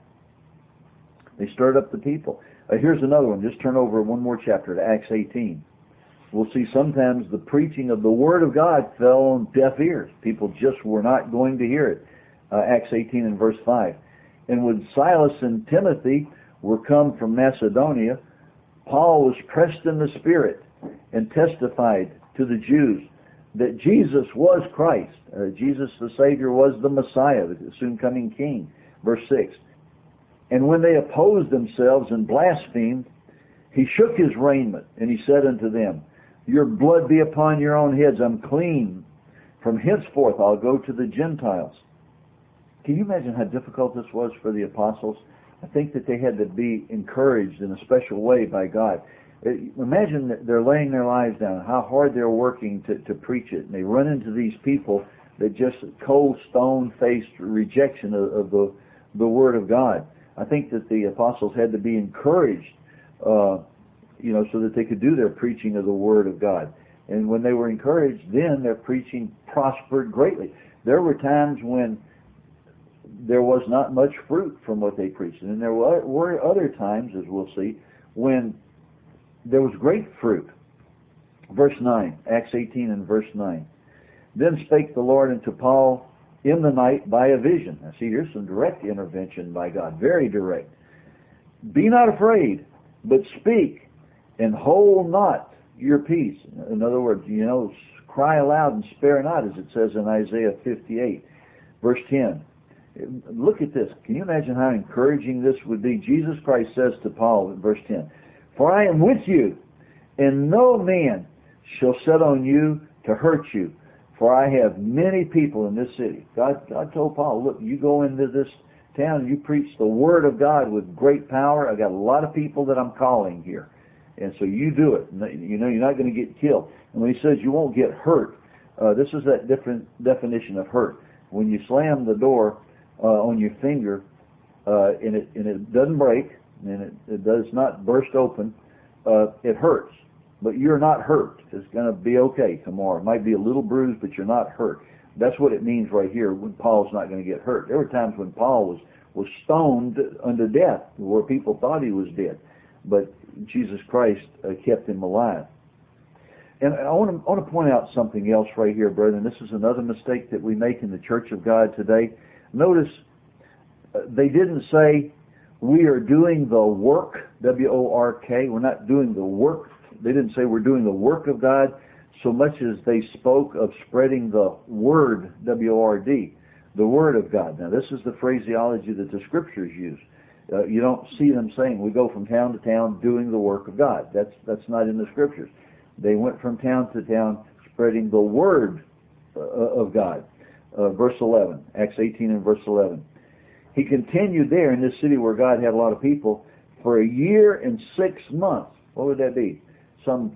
They stirred up the people. Here's another one. Just turn over one more chapter to Acts 18. We'll see sometimes the preaching of the Word of God fell on deaf ears. People just were not going to hear it. Acts 18 and verse 5. And when Silas and Timothy were come from Macedonia, Paul was pressed in the Spirit and testified to the Jews that Jesus was Christ. Jesus the Savior was the Messiah, the soon coming King. Verse 6. And when they opposed themselves and blasphemed, he shook his raiment, and he said unto them, Your blood be upon your own heads. I'm clean. From henceforth I'll go to the Gentiles. Can you imagine how difficult this was for the apostles? I think that they had to be encouraged in a special way by God. Imagine that they're laying their lives down, how hard they're working to preach it. And they run into these people that just cold, stone-faced rejection of the Word of God. I think that the apostles had to be encouraged, so that they could do their preaching of the Word of God. And when they were encouraged, then their preaching prospered greatly. There were times when there was not much fruit from what they preached. And there were other times, as we'll see, when there was great fruit. Verse 9, Acts 18 and verse 9. Then spake the Lord unto Paul in the night by a vision. Now see, here's some direct intervention by God, very direct. Be not afraid, but speak, and hold not your peace. In other words, cry aloud and spare not, as it says in Isaiah 58. Verse 10. Look at this. Can you imagine how encouraging this would be? Jesus Christ says to Paul in verse 10, For I am with you, and no man shall set on you to hurt you, for I have many people in this city. God told Paul, look, you go into this town and you preach the Word of God with great power. I got a lot of people that I'm calling here. And so you do it. You're not going to get killed. And when he says you won't get hurt, this is that different definition of hurt. When you slam the door on your finger, and it doesn't break, and it does not burst open, it hurts. But you're not hurt. It's going to be okay tomorrow. It might be a little bruised, but you're not hurt. That's what it means right here when Paul's not going to get hurt. There were times when Paul was stoned unto death, where people thought he was dead. But Jesus Christ kept him alive. And I want to point out something else right here, brethren. This is another mistake that we make in the Church of God today. Notice they didn't say, we are doing the work, W-O-R-K. We're not doing the work. They didn't say we're doing the work of God so much as they spoke of spreading the Word, W-O-R-D, the Word of God. Now, this is the phraseology that the Scriptures use. You don't see them saying we go from town to town doing the work of God. That's not in the Scriptures. They went from town to town spreading the Word of God. Verse 11, Acts 18 and verse 11. He continued there in this city where God had a lot of people for a year and 6 months. What would that be? Some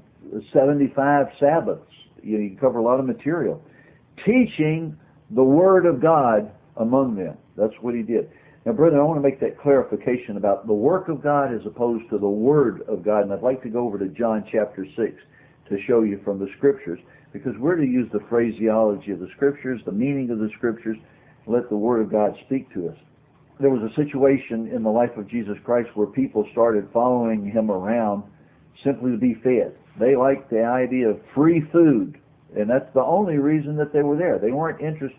75 Sabbaths. You can cover a lot of material. Teaching the Word of God among them. That's what he did. Now, brethren, I want to make that clarification about the work of God as opposed to the Word of God. And I'd like to go over to John chapter 6 to show you from the Scriptures, because we're to use the phraseology of the Scriptures, the meaning of the Scriptures, and let the Word of God speak to us. There was a situation in the life of Jesus Christ where people started following him around simply to be fed. They liked the idea of free food, and that's the only reason that they were there. They weren't interested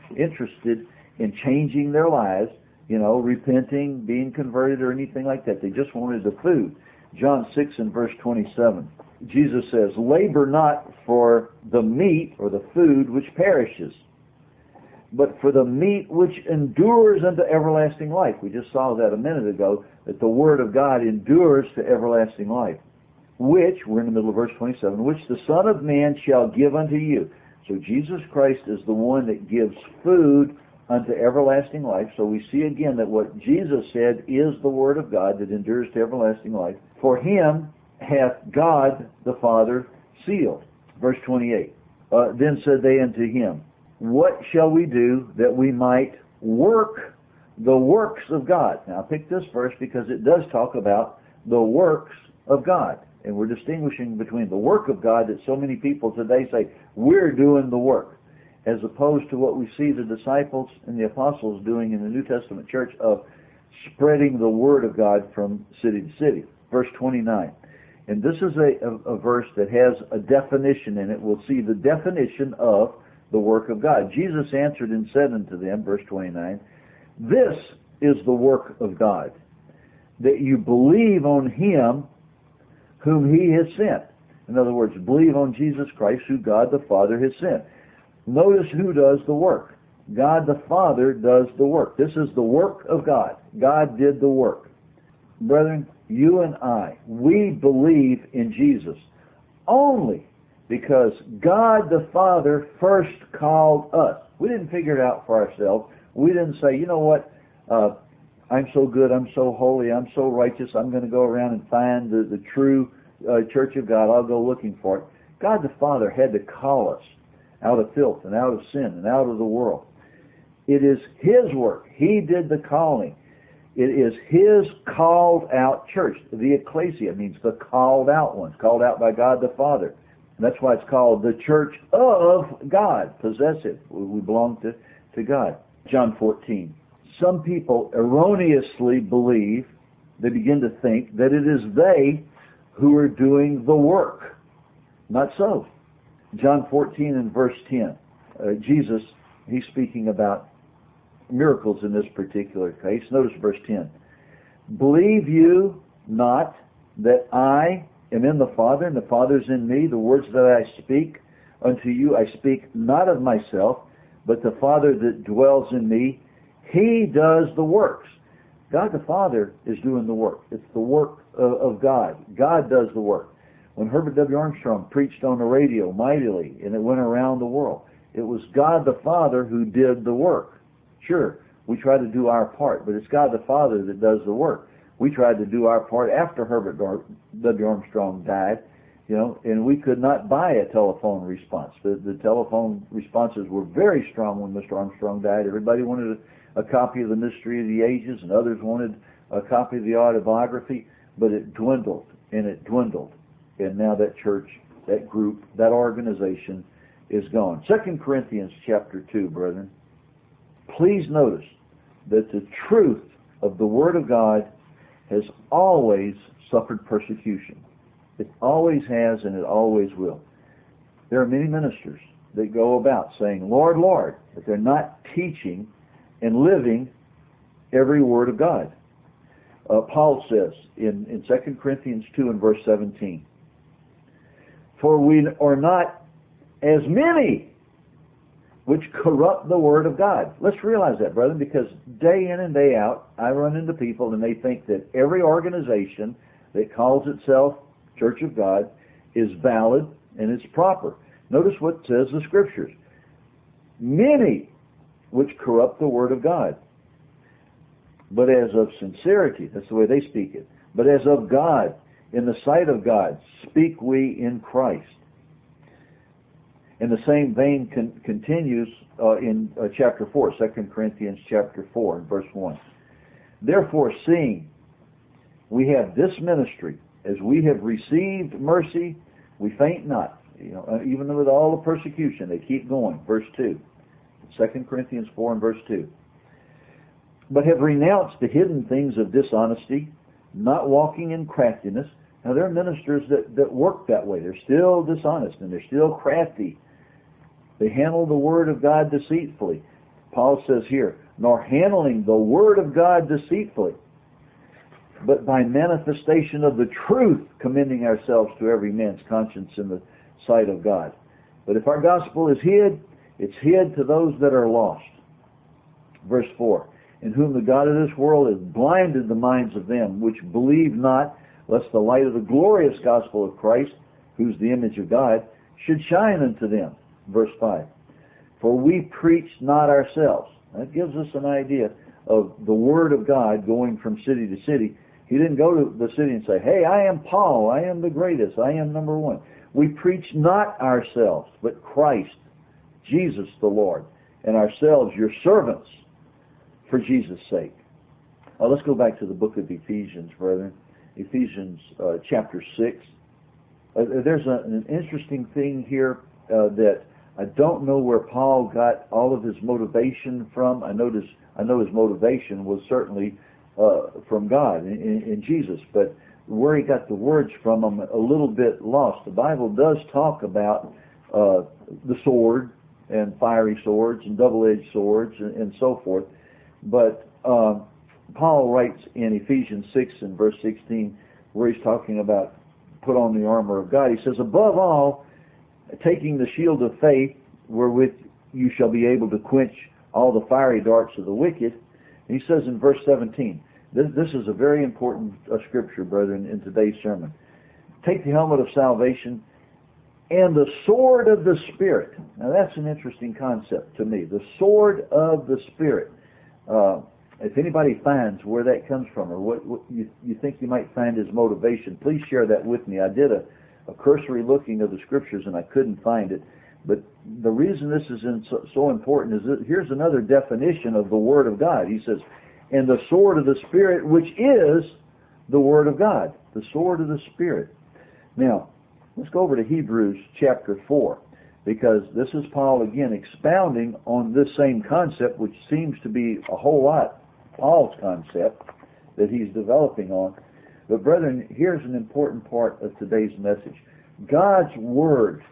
in changing their lives, repenting, being converted, or anything like that. They just wanted the food. John 6 and verse 27, Jesus says, Labor not for the meat or the food which perishes, but for the meat which endures unto everlasting life. We just saw that a minute ago, that the Word of God endures to everlasting life. Which, we're in the middle of verse 27, which the Son of Man shall give unto you. So Jesus Christ is the one that gives food unto everlasting life. So we see again that what Jesus said is the Word of God that endures to everlasting life. For him hath God the Father sealed. Verse 28. Then said they unto him, what shall we do that we might work the works of God? Now I picked this verse because it does talk about the works of God. And we're distinguishing between the work of God that so many people today say, we're doing the work, as opposed to what we see the disciples and the apostles doing in the New Testament church of spreading the Word of God from city to city. Verse 29. And this is a verse that has a definition in it. We'll see the definition of the work of God. Jesus answered and said unto them, verse 29, this is the work of God, that you believe on him whom he has sent. In other words, believe on Jesus Christ, who God the Father has sent. Notice who does the work. God the Father does the work. This is the work of God. God did the work. Brethren, you and I, we believe in Jesus only because God the Father first called us. We didn't figure it out for ourselves. We didn't say, you know what, I'm so good, I'm so holy, I'm so righteous, I'm going to go around and find the true church of God. I'll go looking for it. God the Father had to call us out of filth and out of sin and out of the world. It is his work. He did the calling. It is his called out church. The ecclesia means the called out ones, called out by God the Father. And that's why it's called the church of God, possessive. We belong to God. John 14. Some people erroneously believe, they begin to think that it is they who are doing the work. Not so. John 14 and verse 10. Jesus, he's speaking about miracles in this particular case. Notice verse 10. Believe you not that I am in the Father, and the Father is in me? The words that I speak unto you, I speak not of myself, but the Father that dwells in me, he does the works. God the Father is doing the work. It's the work of God. God does the work. When Herbert W. Armstrong preached on the radio mightily, and it went around the world, it was God the Father who did the work. Sure, we try to do our part, but it's God the Father that does the work. We tried to do our part after Herbert W. Armstrong died, and we could not buy a telephone response. The telephone responses were very strong when Mr. Armstrong died. Everybody wanted a copy of The Mystery of the Ages, and others wanted a copy of the autobiography, but it dwindled, and it dwindled. And now that church, that group, that organization is gone. 2 Corinthians chapter 2, brethren. Please notice that the truth of the Word of God has always suffered persecution. It always has, and it always will. There are many ministers that go about saying, Lord, Lord, but they're not teaching and living every word of God. Paul says in 2 Corinthians 2 and verse 17, for we are not as many which corrupt the Word of God. Let's realize that, brethren, because day in and day out, I run into people and they think that every organization that calls itself Church of God is valid and it's proper. Notice what says the Scriptures. Many which corrupt the Word of God. But as of sincerity, that's the way they speak it, but as of God, in the sight of God, speak we in Christ. In the same vein continues in chapter 4, 2 Corinthians chapter 4, and verse 1. Therefore, seeing we have this ministry, as we have received mercy, we faint not. Even with all the persecution, they keep going. Verse 2. 2 Corinthians 4 and verse 2. But have renounced the hidden things of dishonesty, not walking in craftiness. Now, there are ministers that work that way. They're still dishonest and they're still crafty. They handle the Word of God deceitfully. Paul says here, nor handling the Word of God deceitfully, but by manifestation of the truth, commending ourselves to every man's conscience in the sight of God. But if our gospel is hid, it's hid to those that are lost. Verse 4, in whom the God of this world has blinded the minds of them which believe not, lest the light of the glorious gospel of Christ, who's the image of God, should shine unto them. verse 5. For we preach not ourselves. That gives us an idea of the Word of God going from city to city. He didn't go to the city and say, hey, I am Paul, I am the greatest, I am number one. We preach not ourselves, but Christ, Jesus the Lord, and ourselves your servants for Jesus' sake. Now let's go back to the book of Ephesians, brethren. Ephesians chapter 6. There's an interesting thing here that I don't know where Paul got all of his motivation from. I know his motivation was certainly from God in Jesus, but where he got the words from, I'm a little bit lost. The Bible does talk about the sword and fiery swords and double-edged swords and so forth, but Paul writes in Ephesians 6 and verse 16, where he's talking about put on the armor of God. He says, above all, taking the shield of faith, wherewith you shall be able to quench all the fiery darts of the wicked. And he says in verse 17, this is a very important scripture, brethren, in today's sermon. Take the helmet of salvation and the sword of the Spirit. Now that's an interesting concept to me. The sword of the Spirit. If anybody finds where that comes from or what you think you might find his motivation, please share that with me. I did a cursory looking of the scriptures and I couldn't find it. But the reason this is so important is that here's another definition of the Word of God. He says, and the sword of the Spirit, which is the Word of God. The sword of the Spirit. Now, let's go over to Hebrews chapter 4, because this is Paul again expounding on this same concept, which seems to be a whole lot Paul's concept that he's developing on. But brethren, here's an important part of today's message. God's Word,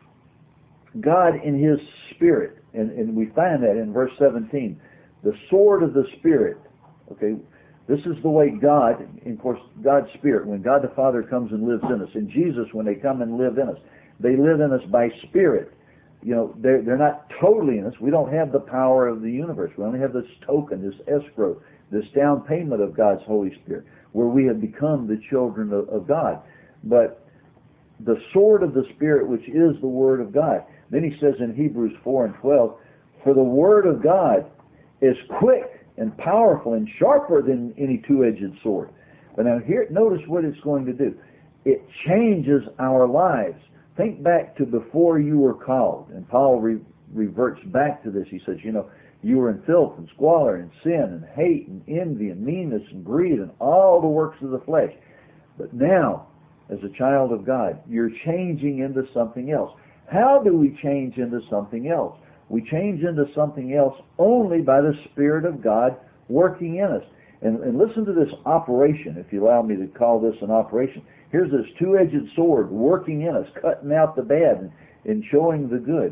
God in His Spirit, and we find that in verse 17, the sword of the Spirit. Okay, this is the way God, and of course, God's Spirit, when God the Father comes and lives in us, and Jesus, when they come and live in us, they live in us by Spirit. You know, they're not totally in us. We don't have the power of the universe. We only have this token, this escrow, this down payment of God's Holy Spirit, where we have become the children of God. But the sword of the Spirit, which is the Word of God. Then he says in Hebrews 4 and 12, for the Word of God is quick and powerful and sharper than any two-edged sword. But now here, notice what it's going to do. It changes our lives. Think back to before you were called. And Paul reverts back to this. He says, you know, you were in filth and squalor and sin and hate and envy and meanness and greed and all the works of the flesh. But now, as a child of God, you're changing into something else. How do we change into something else? We change into something else only by the Spirit of God working in us. And listen to this operation, if you allow me to call this an operation. Here's this two-edged sword working in us, cutting out the bad and showing the good.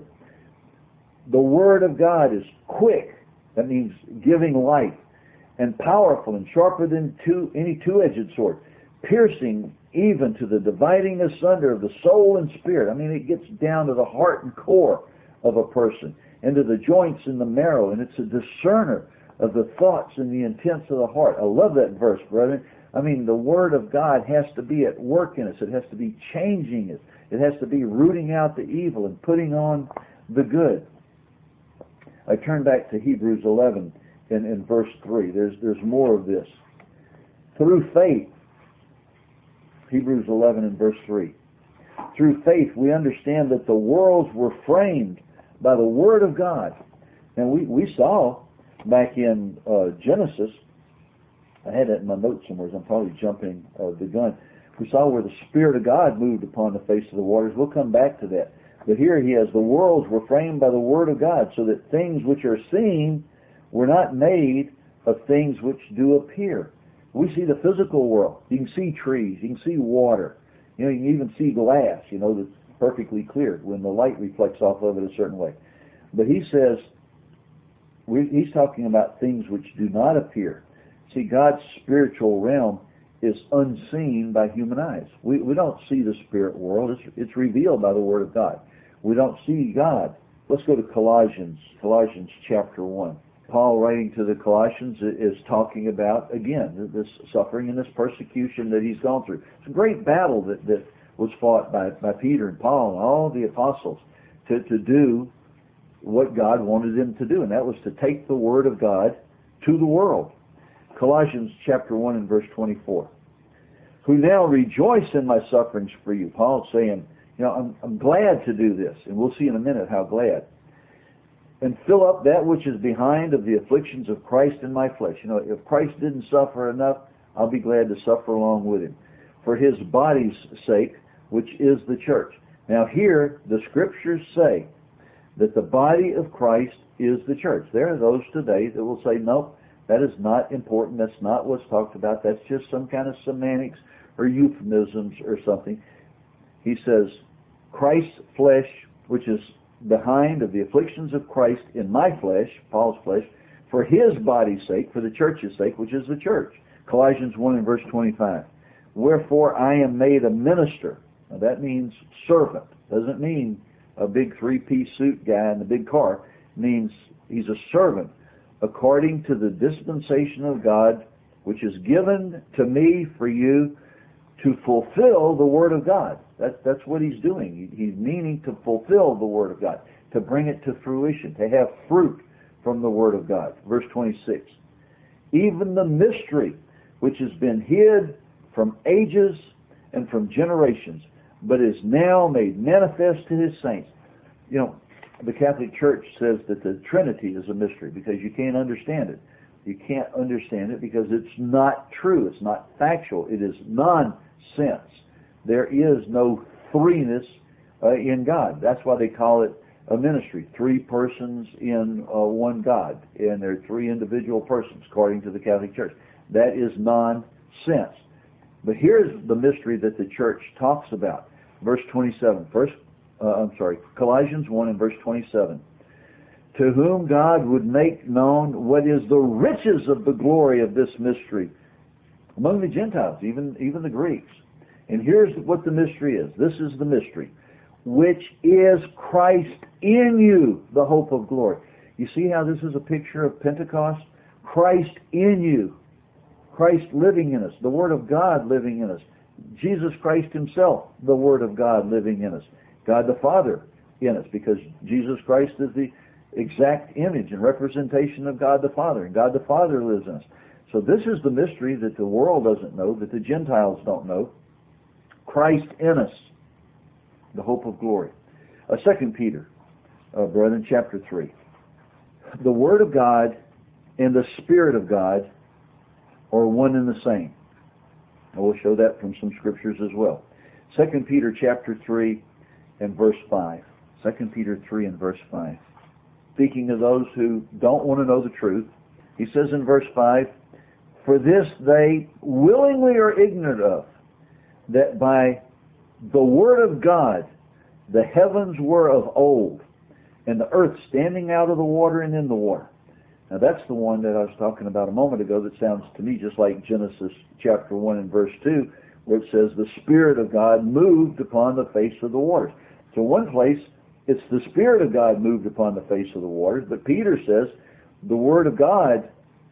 The Word of God is quick. That means giving life. And powerful and sharper than any two-edged sword. Piercing even to the dividing asunder of the soul and spirit. I mean, it gets down to the heart and core of a person. And to the joints and the marrow. And it's a discerner of the thoughts and the intents of the heart. I love that verse, brethren. I mean, the Word of God has to be at work in us. It has to be changing us. It has to be rooting out the evil and putting on the good. I turn back to Hebrews 11 in verse 3. There's more of this. Through faith, Hebrews 11 and verse 3. Through faith we understand that the worlds were framed by the Word of God. And we saw back in Genesis, I had that in my notes somewhere, I'm probably jumping the gun. We saw where the Spirit of God moved upon the face of the waters. We'll come back to that. But here he has, the worlds were framed by the Word of God, so that things which are seen were not made of things which do appear. We see the physical world. You can see trees. You can see water. You know, you can even see glass, you know, that's perfectly clear when the light reflects off of it a certain way. But he says, he's talking about things which do not appear. See, God's spiritual realm is unseen by human eyes. We don't see the spirit world. It's revealed by the Word of God. We don't see God. Let's go to Colossians chapter 1. Paul, writing to the Colossians, is talking about, again, this suffering and this persecution that he's gone through. It's a great battle that was fought by Peter and Paul and all the apostles to do what God wanted him to do, and that was to take the Word of God to the world. Colossians chapter 1 and verse 24. Who now rejoice in my sufferings for you. Paul's saying, I'm glad to do this, and we'll see in a minute how glad. And fill up that which is behind of the afflictions of Christ in my flesh. If Christ didn't suffer enough, I'll be glad to suffer along with him. For his body's sake, which is the church. Now here, the scriptures say that the body of Christ is the church. There are those today that will say, nope, that is not important. That's not what's talked about. That's just some kind of semantics or euphemisms or something. He says, Christ's flesh, which is behind of the afflictions of Christ in my flesh, Paul's flesh, for his body's sake, for the church's sake, which is the church. Colossians 1 and verse 25. Wherefore I am made a minister. Now that means servant. Doesn't mean a big three-piece suit guy in the big car. It means he's a servant according to the dispensation of God, which is given to me for you to fulfill the Word of God. That's what he's doing. He's meaning to fulfill the Word of God, to bring it to fruition, to have fruit from the Word of God. Verse 26. Even the mystery which has been hid from ages and from generations, but is now made manifest to his saints. The Catholic Church says that the Trinity is a mystery because you can't understand it. You can't understand it because it's not true. It's not factual. It is nonsense. There is no threeness in God. That's why they call it a ministry. 3 persons in one God. And there are 3 individual persons according to the Catholic Church. That is nonsense. But here's the mystery that the church talks about. Verse 27. Colossians 1 and verse 27. To whom God would make known what is the riches of the glory of this mystery among the Gentiles, even the Greeks. And here's what the mystery is. This is the mystery, which is Christ in you, the hope of glory. You see how this is a picture of Pentecost? Christ in you. Christ living in us. The Word of God living in us. Jesus Christ himself, the Word of God living in us. God the Father in us, because Jesus Christ is the exact image and representation of God the Father, and God the Father lives in us. So this is the mystery that the world doesn't know, that the Gentiles don't know. Christ in us, the hope of glory. 2 Peter, brethren, chapter 3. The Word of God and the Spirit of God are one and the same. I will show that from some scriptures as well. 2 Peter chapter 3 and verse 5. 2 Peter 3 and verse 5. Speaking of those who don't want to know the truth, he says in verse 5, for this they willingly are ignorant of, that by the Word of God the heavens were of old, and the earth standing out of the water and in the water. Now that's the one that I was talking about a moment ago that sounds to me just like Genesis chapter 1 and verse 2, where it says the Spirit of God moved upon the face of the waters. So one place, it's the Spirit of God moved upon the face of the waters, but Peter says the Word of God,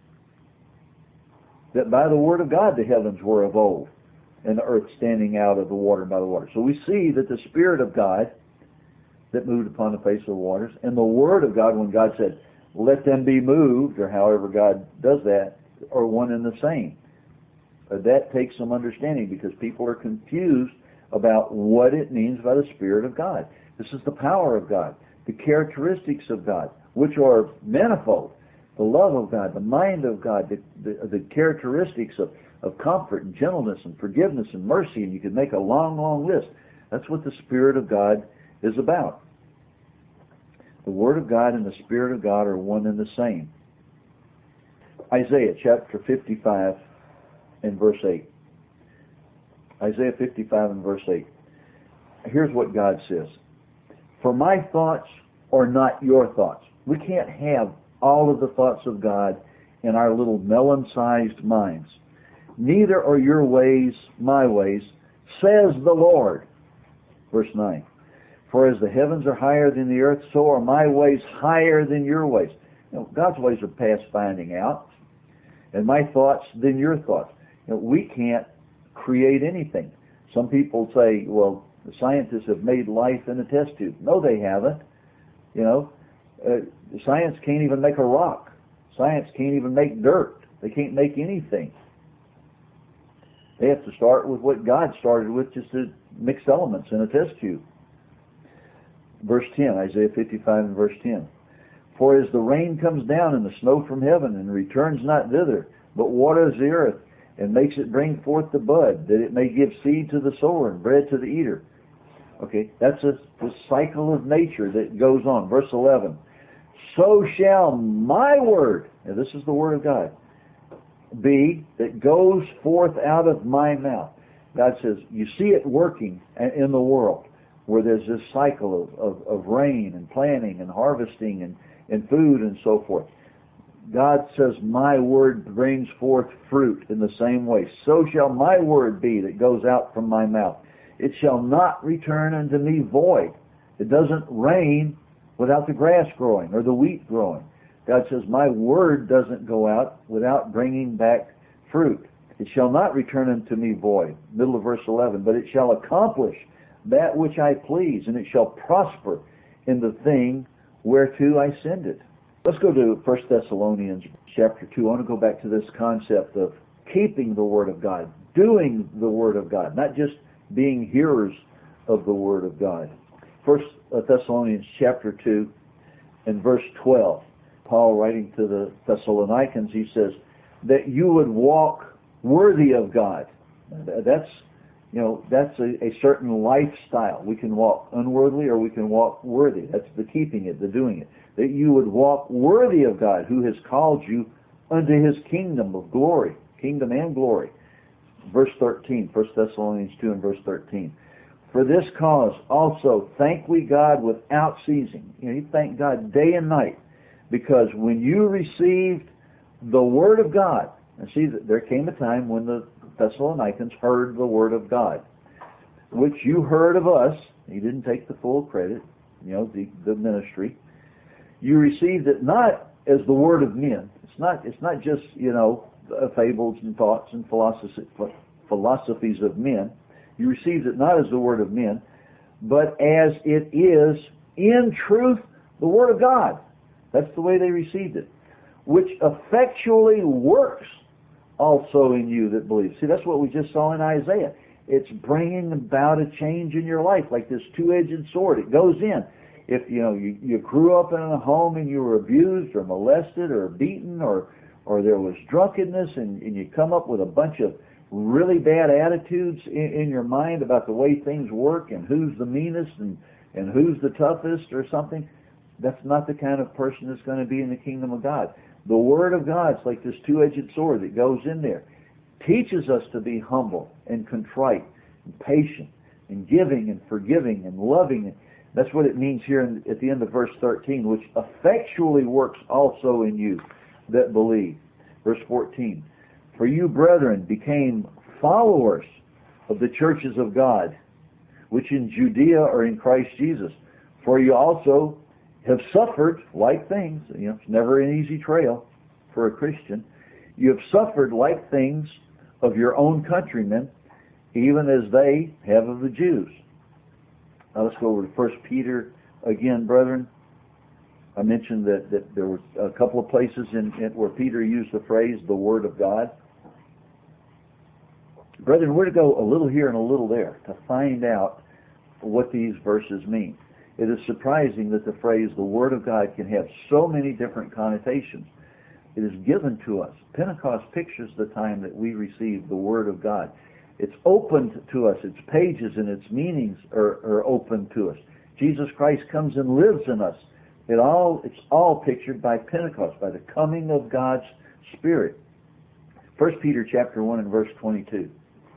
that by the Word of God the heavens were of old, and the earth standing out of the water and by the water. So we see that the Spirit of God that moved upon the face of the waters, and the Word of God, when God said, let them be moved, or however God does that, are one and the same. That takes some understanding because people are confused about what it means by the Spirit of God. This is the power of God, the characteristics of God, which are manifold. The love of God, the mind of God, the characteristics of comfort and gentleness and forgiveness and mercy, and you could make a long, long list. That's what the Spirit of God is about. The Word of God and the Spirit of God are one and the same. Isaiah chapter 55 and verse 8. Isaiah 55 and verse 8. Here's what God says. For my thoughts are not your thoughts. We can't have all of the thoughts of God in our little melon-sized minds. Neither are your ways my ways, says the Lord. Verse 9. For as the heavens are higher than the earth, so are my ways higher than your ways. God's ways are past finding out. And my thoughts than your thoughts. We can't create anything. Some people say, well, the scientists have made life in a test tube. No, they haven't. Science can't even make a rock. Science can't even make dirt. They can't make anything. They have to start with what God started with, just the mixed elements in a test tube. Verse 10, Isaiah 55 and verse 10. For as the rain comes down and the snow from heaven, and returns not thither, but waters the earth, and makes it bring forth the bud, that it may give seed to the sower and bread to the eater. Okay, that's the cycle of nature that goes on. Verse 11. So shall my word, now this is the word of God, be that goes forth out of my mouth. God says, you see it working in the world, where there's this cycle of rain and planting and harvesting and food and so forth. God says, my word brings forth fruit in the same way. So shall my word be that goes out from my mouth. It shall not return unto me void. It doesn't rain without the grass growing or the wheat growing. God says, my word doesn't go out without bringing back fruit. It shall not return unto me void. Middle of verse 11. But it shall accomplish that which I please, and it shall prosper in the thing whereto I send it. Let's go to 1 Thessalonians chapter 2. I want to go back to this concept of keeping the Word of God, doing the Word of God, not just being hearers of the Word of God. 1 Thessalonians chapter 2 and verse 12. Paul, writing to the Thessalonians, he says, that you would walk worthy of God. That's a certain lifestyle. We can walk unworthily or we can walk worthy. That's the keeping it, the doing it. That you would walk worthy of God, who has called you unto his kingdom of glory, kingdom and glory. Verse 13, 1 Thessalonians 2 and verse 13. For this cause also thank we God without ceasing. You thank God day and night, because when you received the Word of God, and see, there came a time when the Thessalonians heard the Word of God, which you heard of us. He didn't take the full credit, the ministry. You received it not as the word of men. It's not just, fables and thoughts and philosophies of men. You received it not as the word of men, but as it is in truth the Word of God. That's the way they received it, which effectually works also in you that believe. See, that's what we just saw in Isaiah. It's bringing about a change in your life, like this two-edged sword. It goes in. If you grew up in a home and you were abused or molested or beaten or there was drunkenness and you come up with a bunch of really bad attitudes in your mind about the way things work and who's the meanest and who's the toughest or something, that's not the kind of person that's going to be in the kingdom of God. The Word of God is like this two-edged sword that goes in there. Teaches us to be humble and contrite and patient and giving and forgiving and loving. That's what it means here at the end of verse 13, which effectually works also in you that believe. Verse 14, for you, brethren, became followers of the churches of God, which in Judea are in Christ Jesus. For you also have suffered like things. It's never an easy trail for a Christian. You have suffered like things of your own countrymen, even as they have of the Jews. Now let's go over to 1 Peter again, brethren. I mentioned that there were a couple of places where Peter used the phrase, the Word of God. Brethren, we're to go a little here and a little there to find out what these verses mean. It is surprising that the phrase, the Word of God, can have so many different connotations. It is given to us. Pentecost pictures the time that we receive the Word of God. It's opened to us. Its pages and its meanings are open to us. Jesus Christ comes and lives in us. It's all pictured by Pentecost, by the coming of God's Spirit. 1 Peter chapter 1 and verse 22.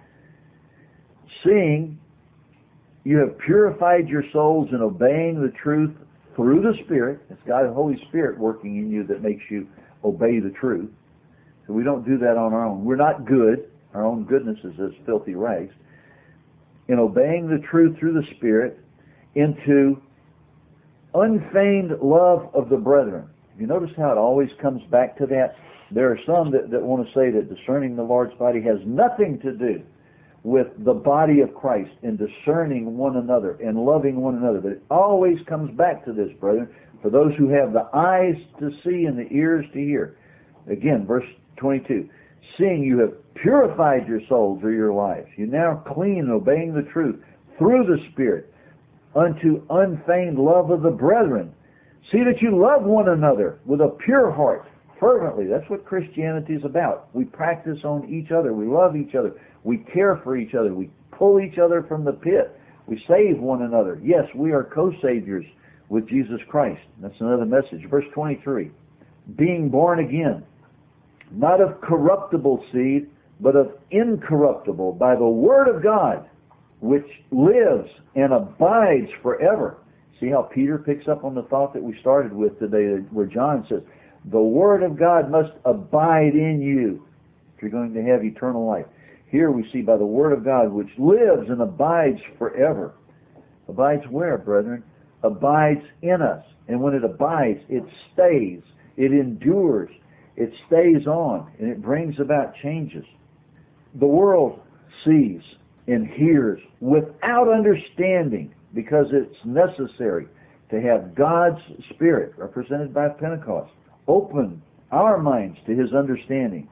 Seeing you have purified your souls in obeying the truth through the Spirit. It's God, the Holy Spirit working in you that makes you obey the truth. So we don't do that on our own. We're not good. Our own goodness is as filthy rags. In obeying the truth through the Spirit into unfeigned love of the brethren. You notice how it always comes back to that? There are some that want to say that discerning the Lord's body has nothing to do with the body of Christ and discerning one another and loving one another. But it always comes back to this, brethren. For those who have the eyes to see and the ears to hear. Again, verse 22. Seeing you have purified your souls or your lives, you now clean, obeying the truth through the Spirit, unto unfeigned love of the brethren. See that you love one another with a pure heart, fervently. That's what Christianity is about. We practice on each other. We love each other. We care for each other. We pull each other from the pit. We save one another. Yes, we are co-saviors with Jesus Christ. That's another message. Verse 23. Being born again, not of corruptible seed, but of incorruptible, by the Word of God, which lives and abides forever. See how Peter picks up on the thought that we started with today, where John says, the Word of God must abide in you if you're going to have eternal life. Here we see by the Word of God, which lives and abides forever. Abides where, brethren? Abides in us. And when it abides, it stays. It endures. It stays on. And it brings about changes. The world sees and hears without understanding, because it's necessary to have God's Spirit, represented by Pentecost, open our minds to His understanding.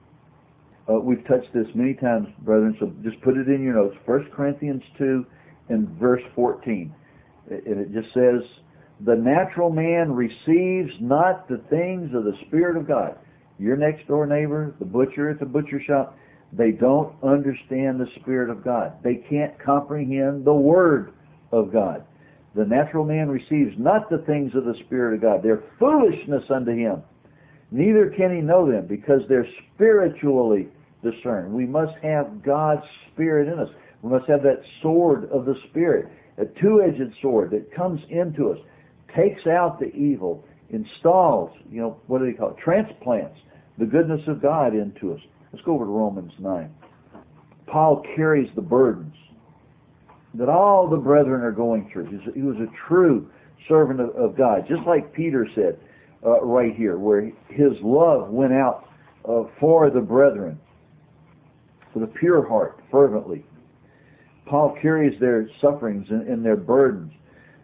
We've touched this many times, brethren, so just put it in your notes. 1 Corinthians 2 and verse 14. And it just says, the natural man receives not the things of the Spirit of God. Your next door neighbor, the butcher at the butcher shop, they don't understand the Spirit of God. They can't comprehend the Word of God. The natural man receives not the things of the Spirit of God. They're foolishness unto him. Neither can he know them, because they're spiritually discerned. We must have God's Spirit in us. We must have that sword of the Spirit, a two-edged sword that comes into us, takes out the evil, installs, what do they call it? Transplants the goodness of God into us. Let's go over to Romans 9. Paul carries the burdens that all the brethren are going through. He was a true servant of God, just like Peter said right here, where his love went out for the brethren with a pure heart, fervently. Paul carries their sufferings and their burdens.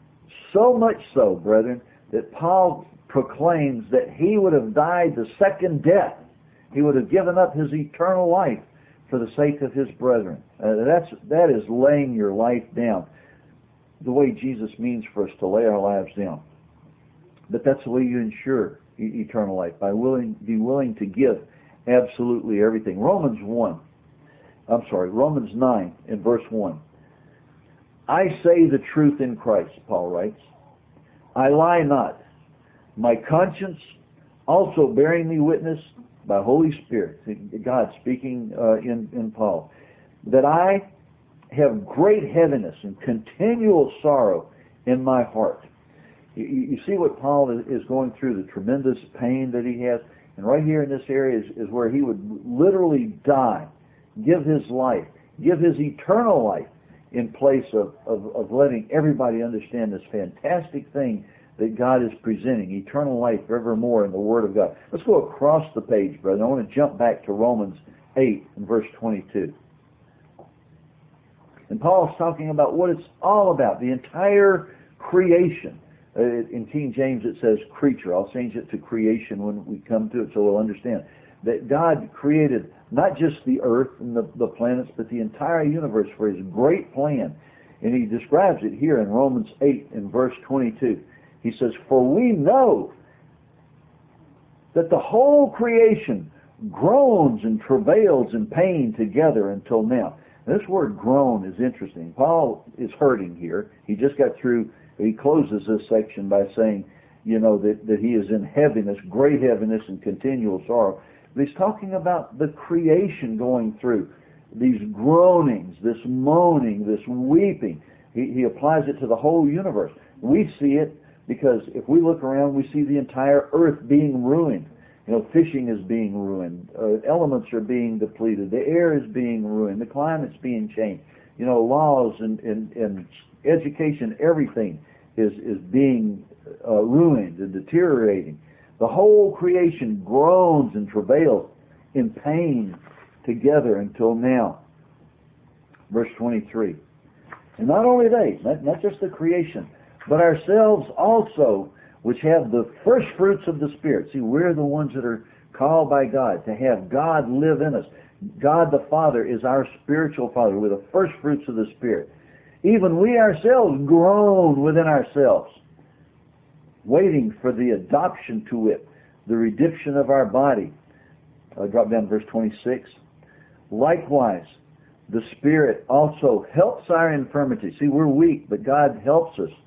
So much so, brethren, that Paul proclaims that he would have died the second death. He would have given up his eternal life for the sake of his brethren. That is laying your life down, the way Jesus means for us to lay our lives down. But that's the way you ensure eternal life, by be willing to give absolutely everything. Romans 9 and verse 1. I say the truth in Christ, Paul writes. I lie not. My conscience also bearing me witness by Holy Spirit, God speaking in Paul, that I have great heaviness and continual sorrow in my heart. You see what Paul is going through, the tremendous pain that he has. And right here in this area is where he would literally die, give his life, give his eternal life in place of letting everybody understand this fantastic thing that God is presenting, eternal life forevermore in the Word of God. Let's go across the page, brother. I want to jump back to Romans 8 and verse 22. And Paul's talking about what it's all about, the entire creation. In King James it says creature. I'll change it to creation when we come to it so we'll understand. That God created not just the earth and the planets, but the entire universe for His great plan. And He describes it here in Romans 8 and verse 22. He says, for we know that the whole creation groans and travails in pain together until now. This word groan is interesting. Paul is hurting here. He just got through, he closes this section by saying, that he is in heaviness, great heaviness and continual sorrow. But he's talking about the creation going through these groanings, this moaning, this weeping. He applies it to the whole universe. We see it because if we look around, we see the entire earth being ruined. Fishing is being ruined. Elements are being depleted. The air is being ruined. The climate's being changed. Laws and education, everything is being ruined and deteriorating. The whole creation groans and travails in pain together until now. Verse 23. And not only they, not just the creation, but ourselves also, which have the first fruits of the Spirit. See, we're the ones that are called by God to have God live in us. God the Father is our spiritual Father. We're the first fruits of the Spirit. Even we ourselves groan within ourselves, waiting for the adoption to wit, the redemption of our body. Drop down to verse 26. Likewise, the Spirit also helps our infirmity. See, we're weak, but God helps us.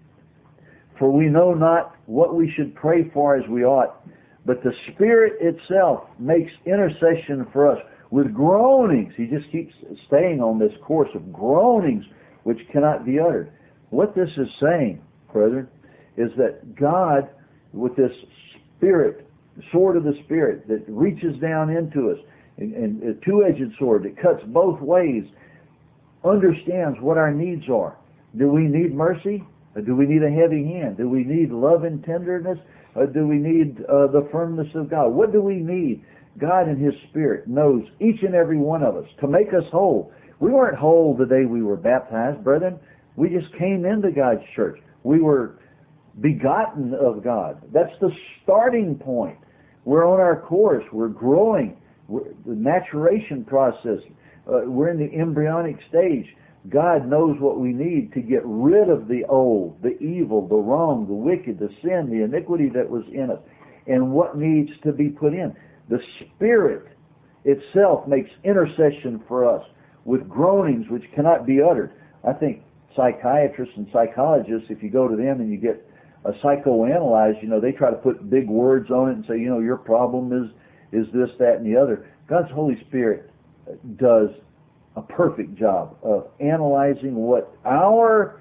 For we know not what we should pray for as we ought, but the Spirit itself makes intercession for us with groanings. He just keeps staying on this course of groanings which cannot be uttered. What this is saying, brethren, is that God, with this Spirit, sword of the Spirit that reaches down into us, and a two-edged sword that cuts both ways, understands what our needs are. Do we need mercy? Or do we need a heavy hand? Do we need love and tenderness? Or do we need the firmness of God? What do we need? God in His Spirit knows each and every one of us to make us whole. We weren't whole the day we were baptized, brethren. We just came into God's church. We were begotten of God. That's the starting point. We're on our course. We're growing. The maturation process. We're in the embryonic stage. God knows what we need to get rid of the old, the evil, the wrong, the wicked, the sin, the iniquity that was in us, and what needs to be put in. The Spirit itself makes intercession for us with groanings which cannot be uttered. I think psychiatrists and psychologists, if you go to them and you get psychoanalyzed, they try to put big words on it and say, your problem is this, that, and the other. God's Holy Spirit does a perfect job of analyzing what our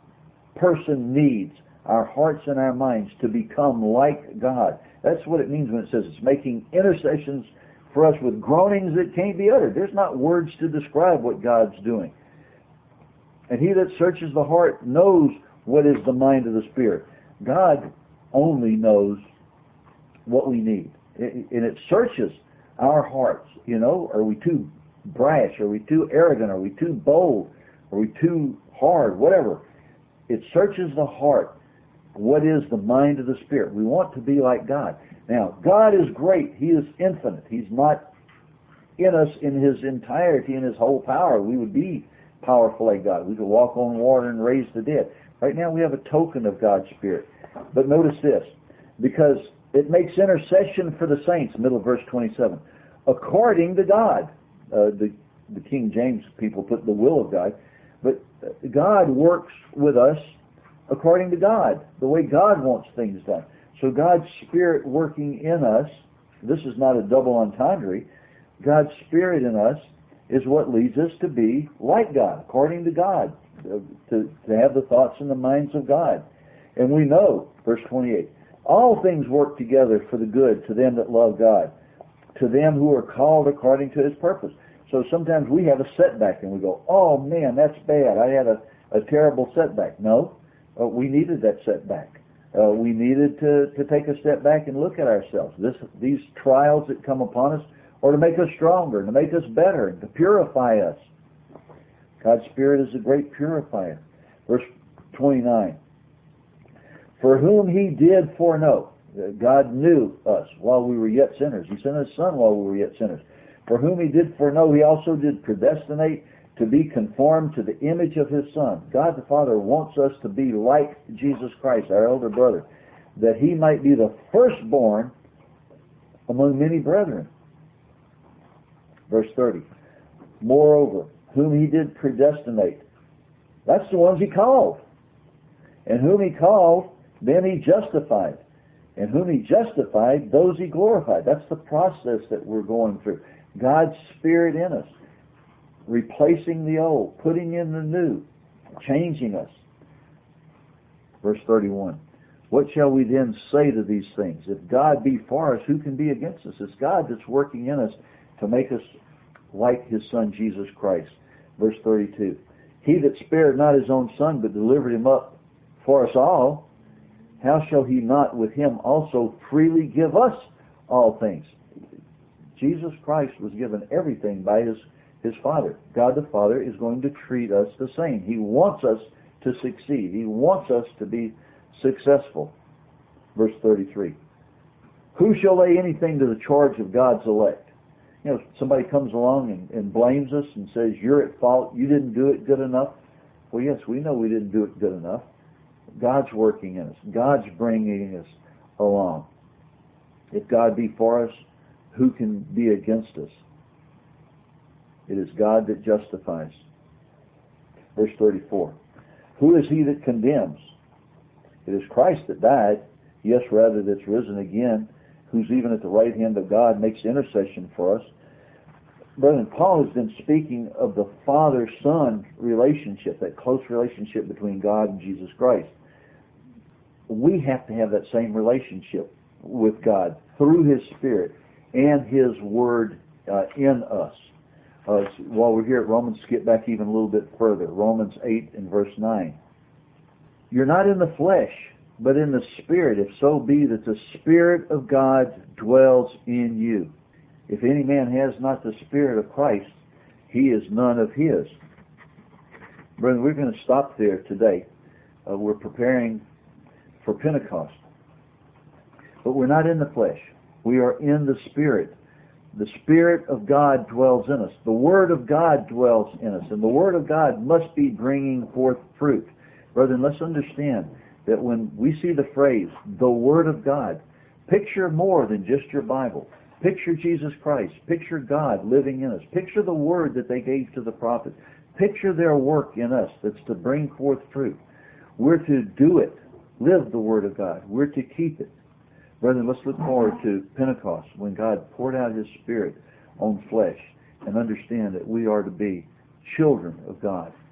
person needs, our hearts and our minds, to become like God. That's what it means when it says it's making intercessions for us with groanings that can't be uttered. There's not words to describe what God's doing. And He that searches the heart knows what is the mind of the Spirit. God only knows what we need. And it searches our hearts. Are we too brash? Are we too arrogant? Are we too bold? Are we too hard? Whatever. It searches the heart. What is the mind of the Spirit? We want to be like God. Now, God is great. He is infinite. He's not in us in His entirety, in His whole power. We would be powerful like God. We could walk on water and raise the dead. Right now we have a token of God's Spirit. But notice this, because it makes intercession for the saints, middle of verse 27, according to God. The King James people put the will of God. But God works with us according to God, the way God wants things done. So God's Spirit working in us, this is not a double entendre, God's Spirit in us is what leads us to be like God, according to God, to have the thoughts and the minds of God. And we know, verse 28, all things work together for the good to them that love God, to them who are called according to His purpose. So sometimes we have a setback and we go, oh man, that's bad. I had a terrible setback. No, we needed that setback. We needed to take a step back and look at ourselves. These trials that come upon us are to make us stronger, to make us better, to purify us. God's Spirit is a great purifier. Verse 29. For whom He did foreknow. God knew us while we were yet sinners. He sent His Son while we were yet sinners. For whom He did foreknow, He also did predestinate to be conformed to the image of His Son. God the Father wants us to be like Jesus Christ, our elder brother, that He might be the firstborn among many brethren. Verse 30. Moreover, whom He did predestinate. That's the ones He called. And whom He called, them He justified. And whom He justified, those He glorified. That's the process that we're going through. God's Spirit in us, replacing the old, putting in the new, changing us. Verse 31. What shall we then say to these things? If God be for us, who can be against us? It's God that's working in us to make us like His Son, Jesus Christ. Verse 32. He that spared not His own Son, but delivered Him up for us all, how shall He not with Him also freely give us all things? Jesus Christ was given everything by His Father. God the Father is going to treat us the same. He wants us to succeed. He wants us to be successful. Verse 33. Who shall lay anything to the charge of God's elect? You know, somebody comes along and blames us and says, you're at fault, you didn't do it good enough. Well, yes, we know we didn't do it good enough. God's working in us. God's bringing us along. If God be for us, who can be against us? It is God that justifies. Verse 34. Who is he that condemns? It is Christ that died, yes, rather that's risen again, who's even at the right hand of God, makes intercession for us. Brethren, Paul has been speaking of the Father-Son relationship, that close relationship between God and Jesus Christ. We have to have that same relationship with God through His Spirit and His Word in us. While we're here at Romans, skip back even a little bit further. Romans 8 and verse 9. You're not in the flesh, but in the Spirit, if so be that the Spirit of God dwells in you. If any man has not the Spirit of Christ, he is none of His. Brethren, we're going to stop there today. We're preparing for Pentecost. But we're not in the flesh. We are in the Spirit. The Spirit of God dwells in us. The Word of God dwells in us. And the Word of God must be bringing forth fruit. Brethren, let's understand that when we see the phrase, the Word of God, picture more than just your Bible. Picture Jesus Christ. Picture God living in us. Picture the Word that they gave to the prophet. Picture their work in us that's to bring forth fruit. We're to do it. Live the Word of God. We're to keep it. Brethren, let's look forward to Pentecost when God poured out His Spirit on flesh and understand that we are to be children of God.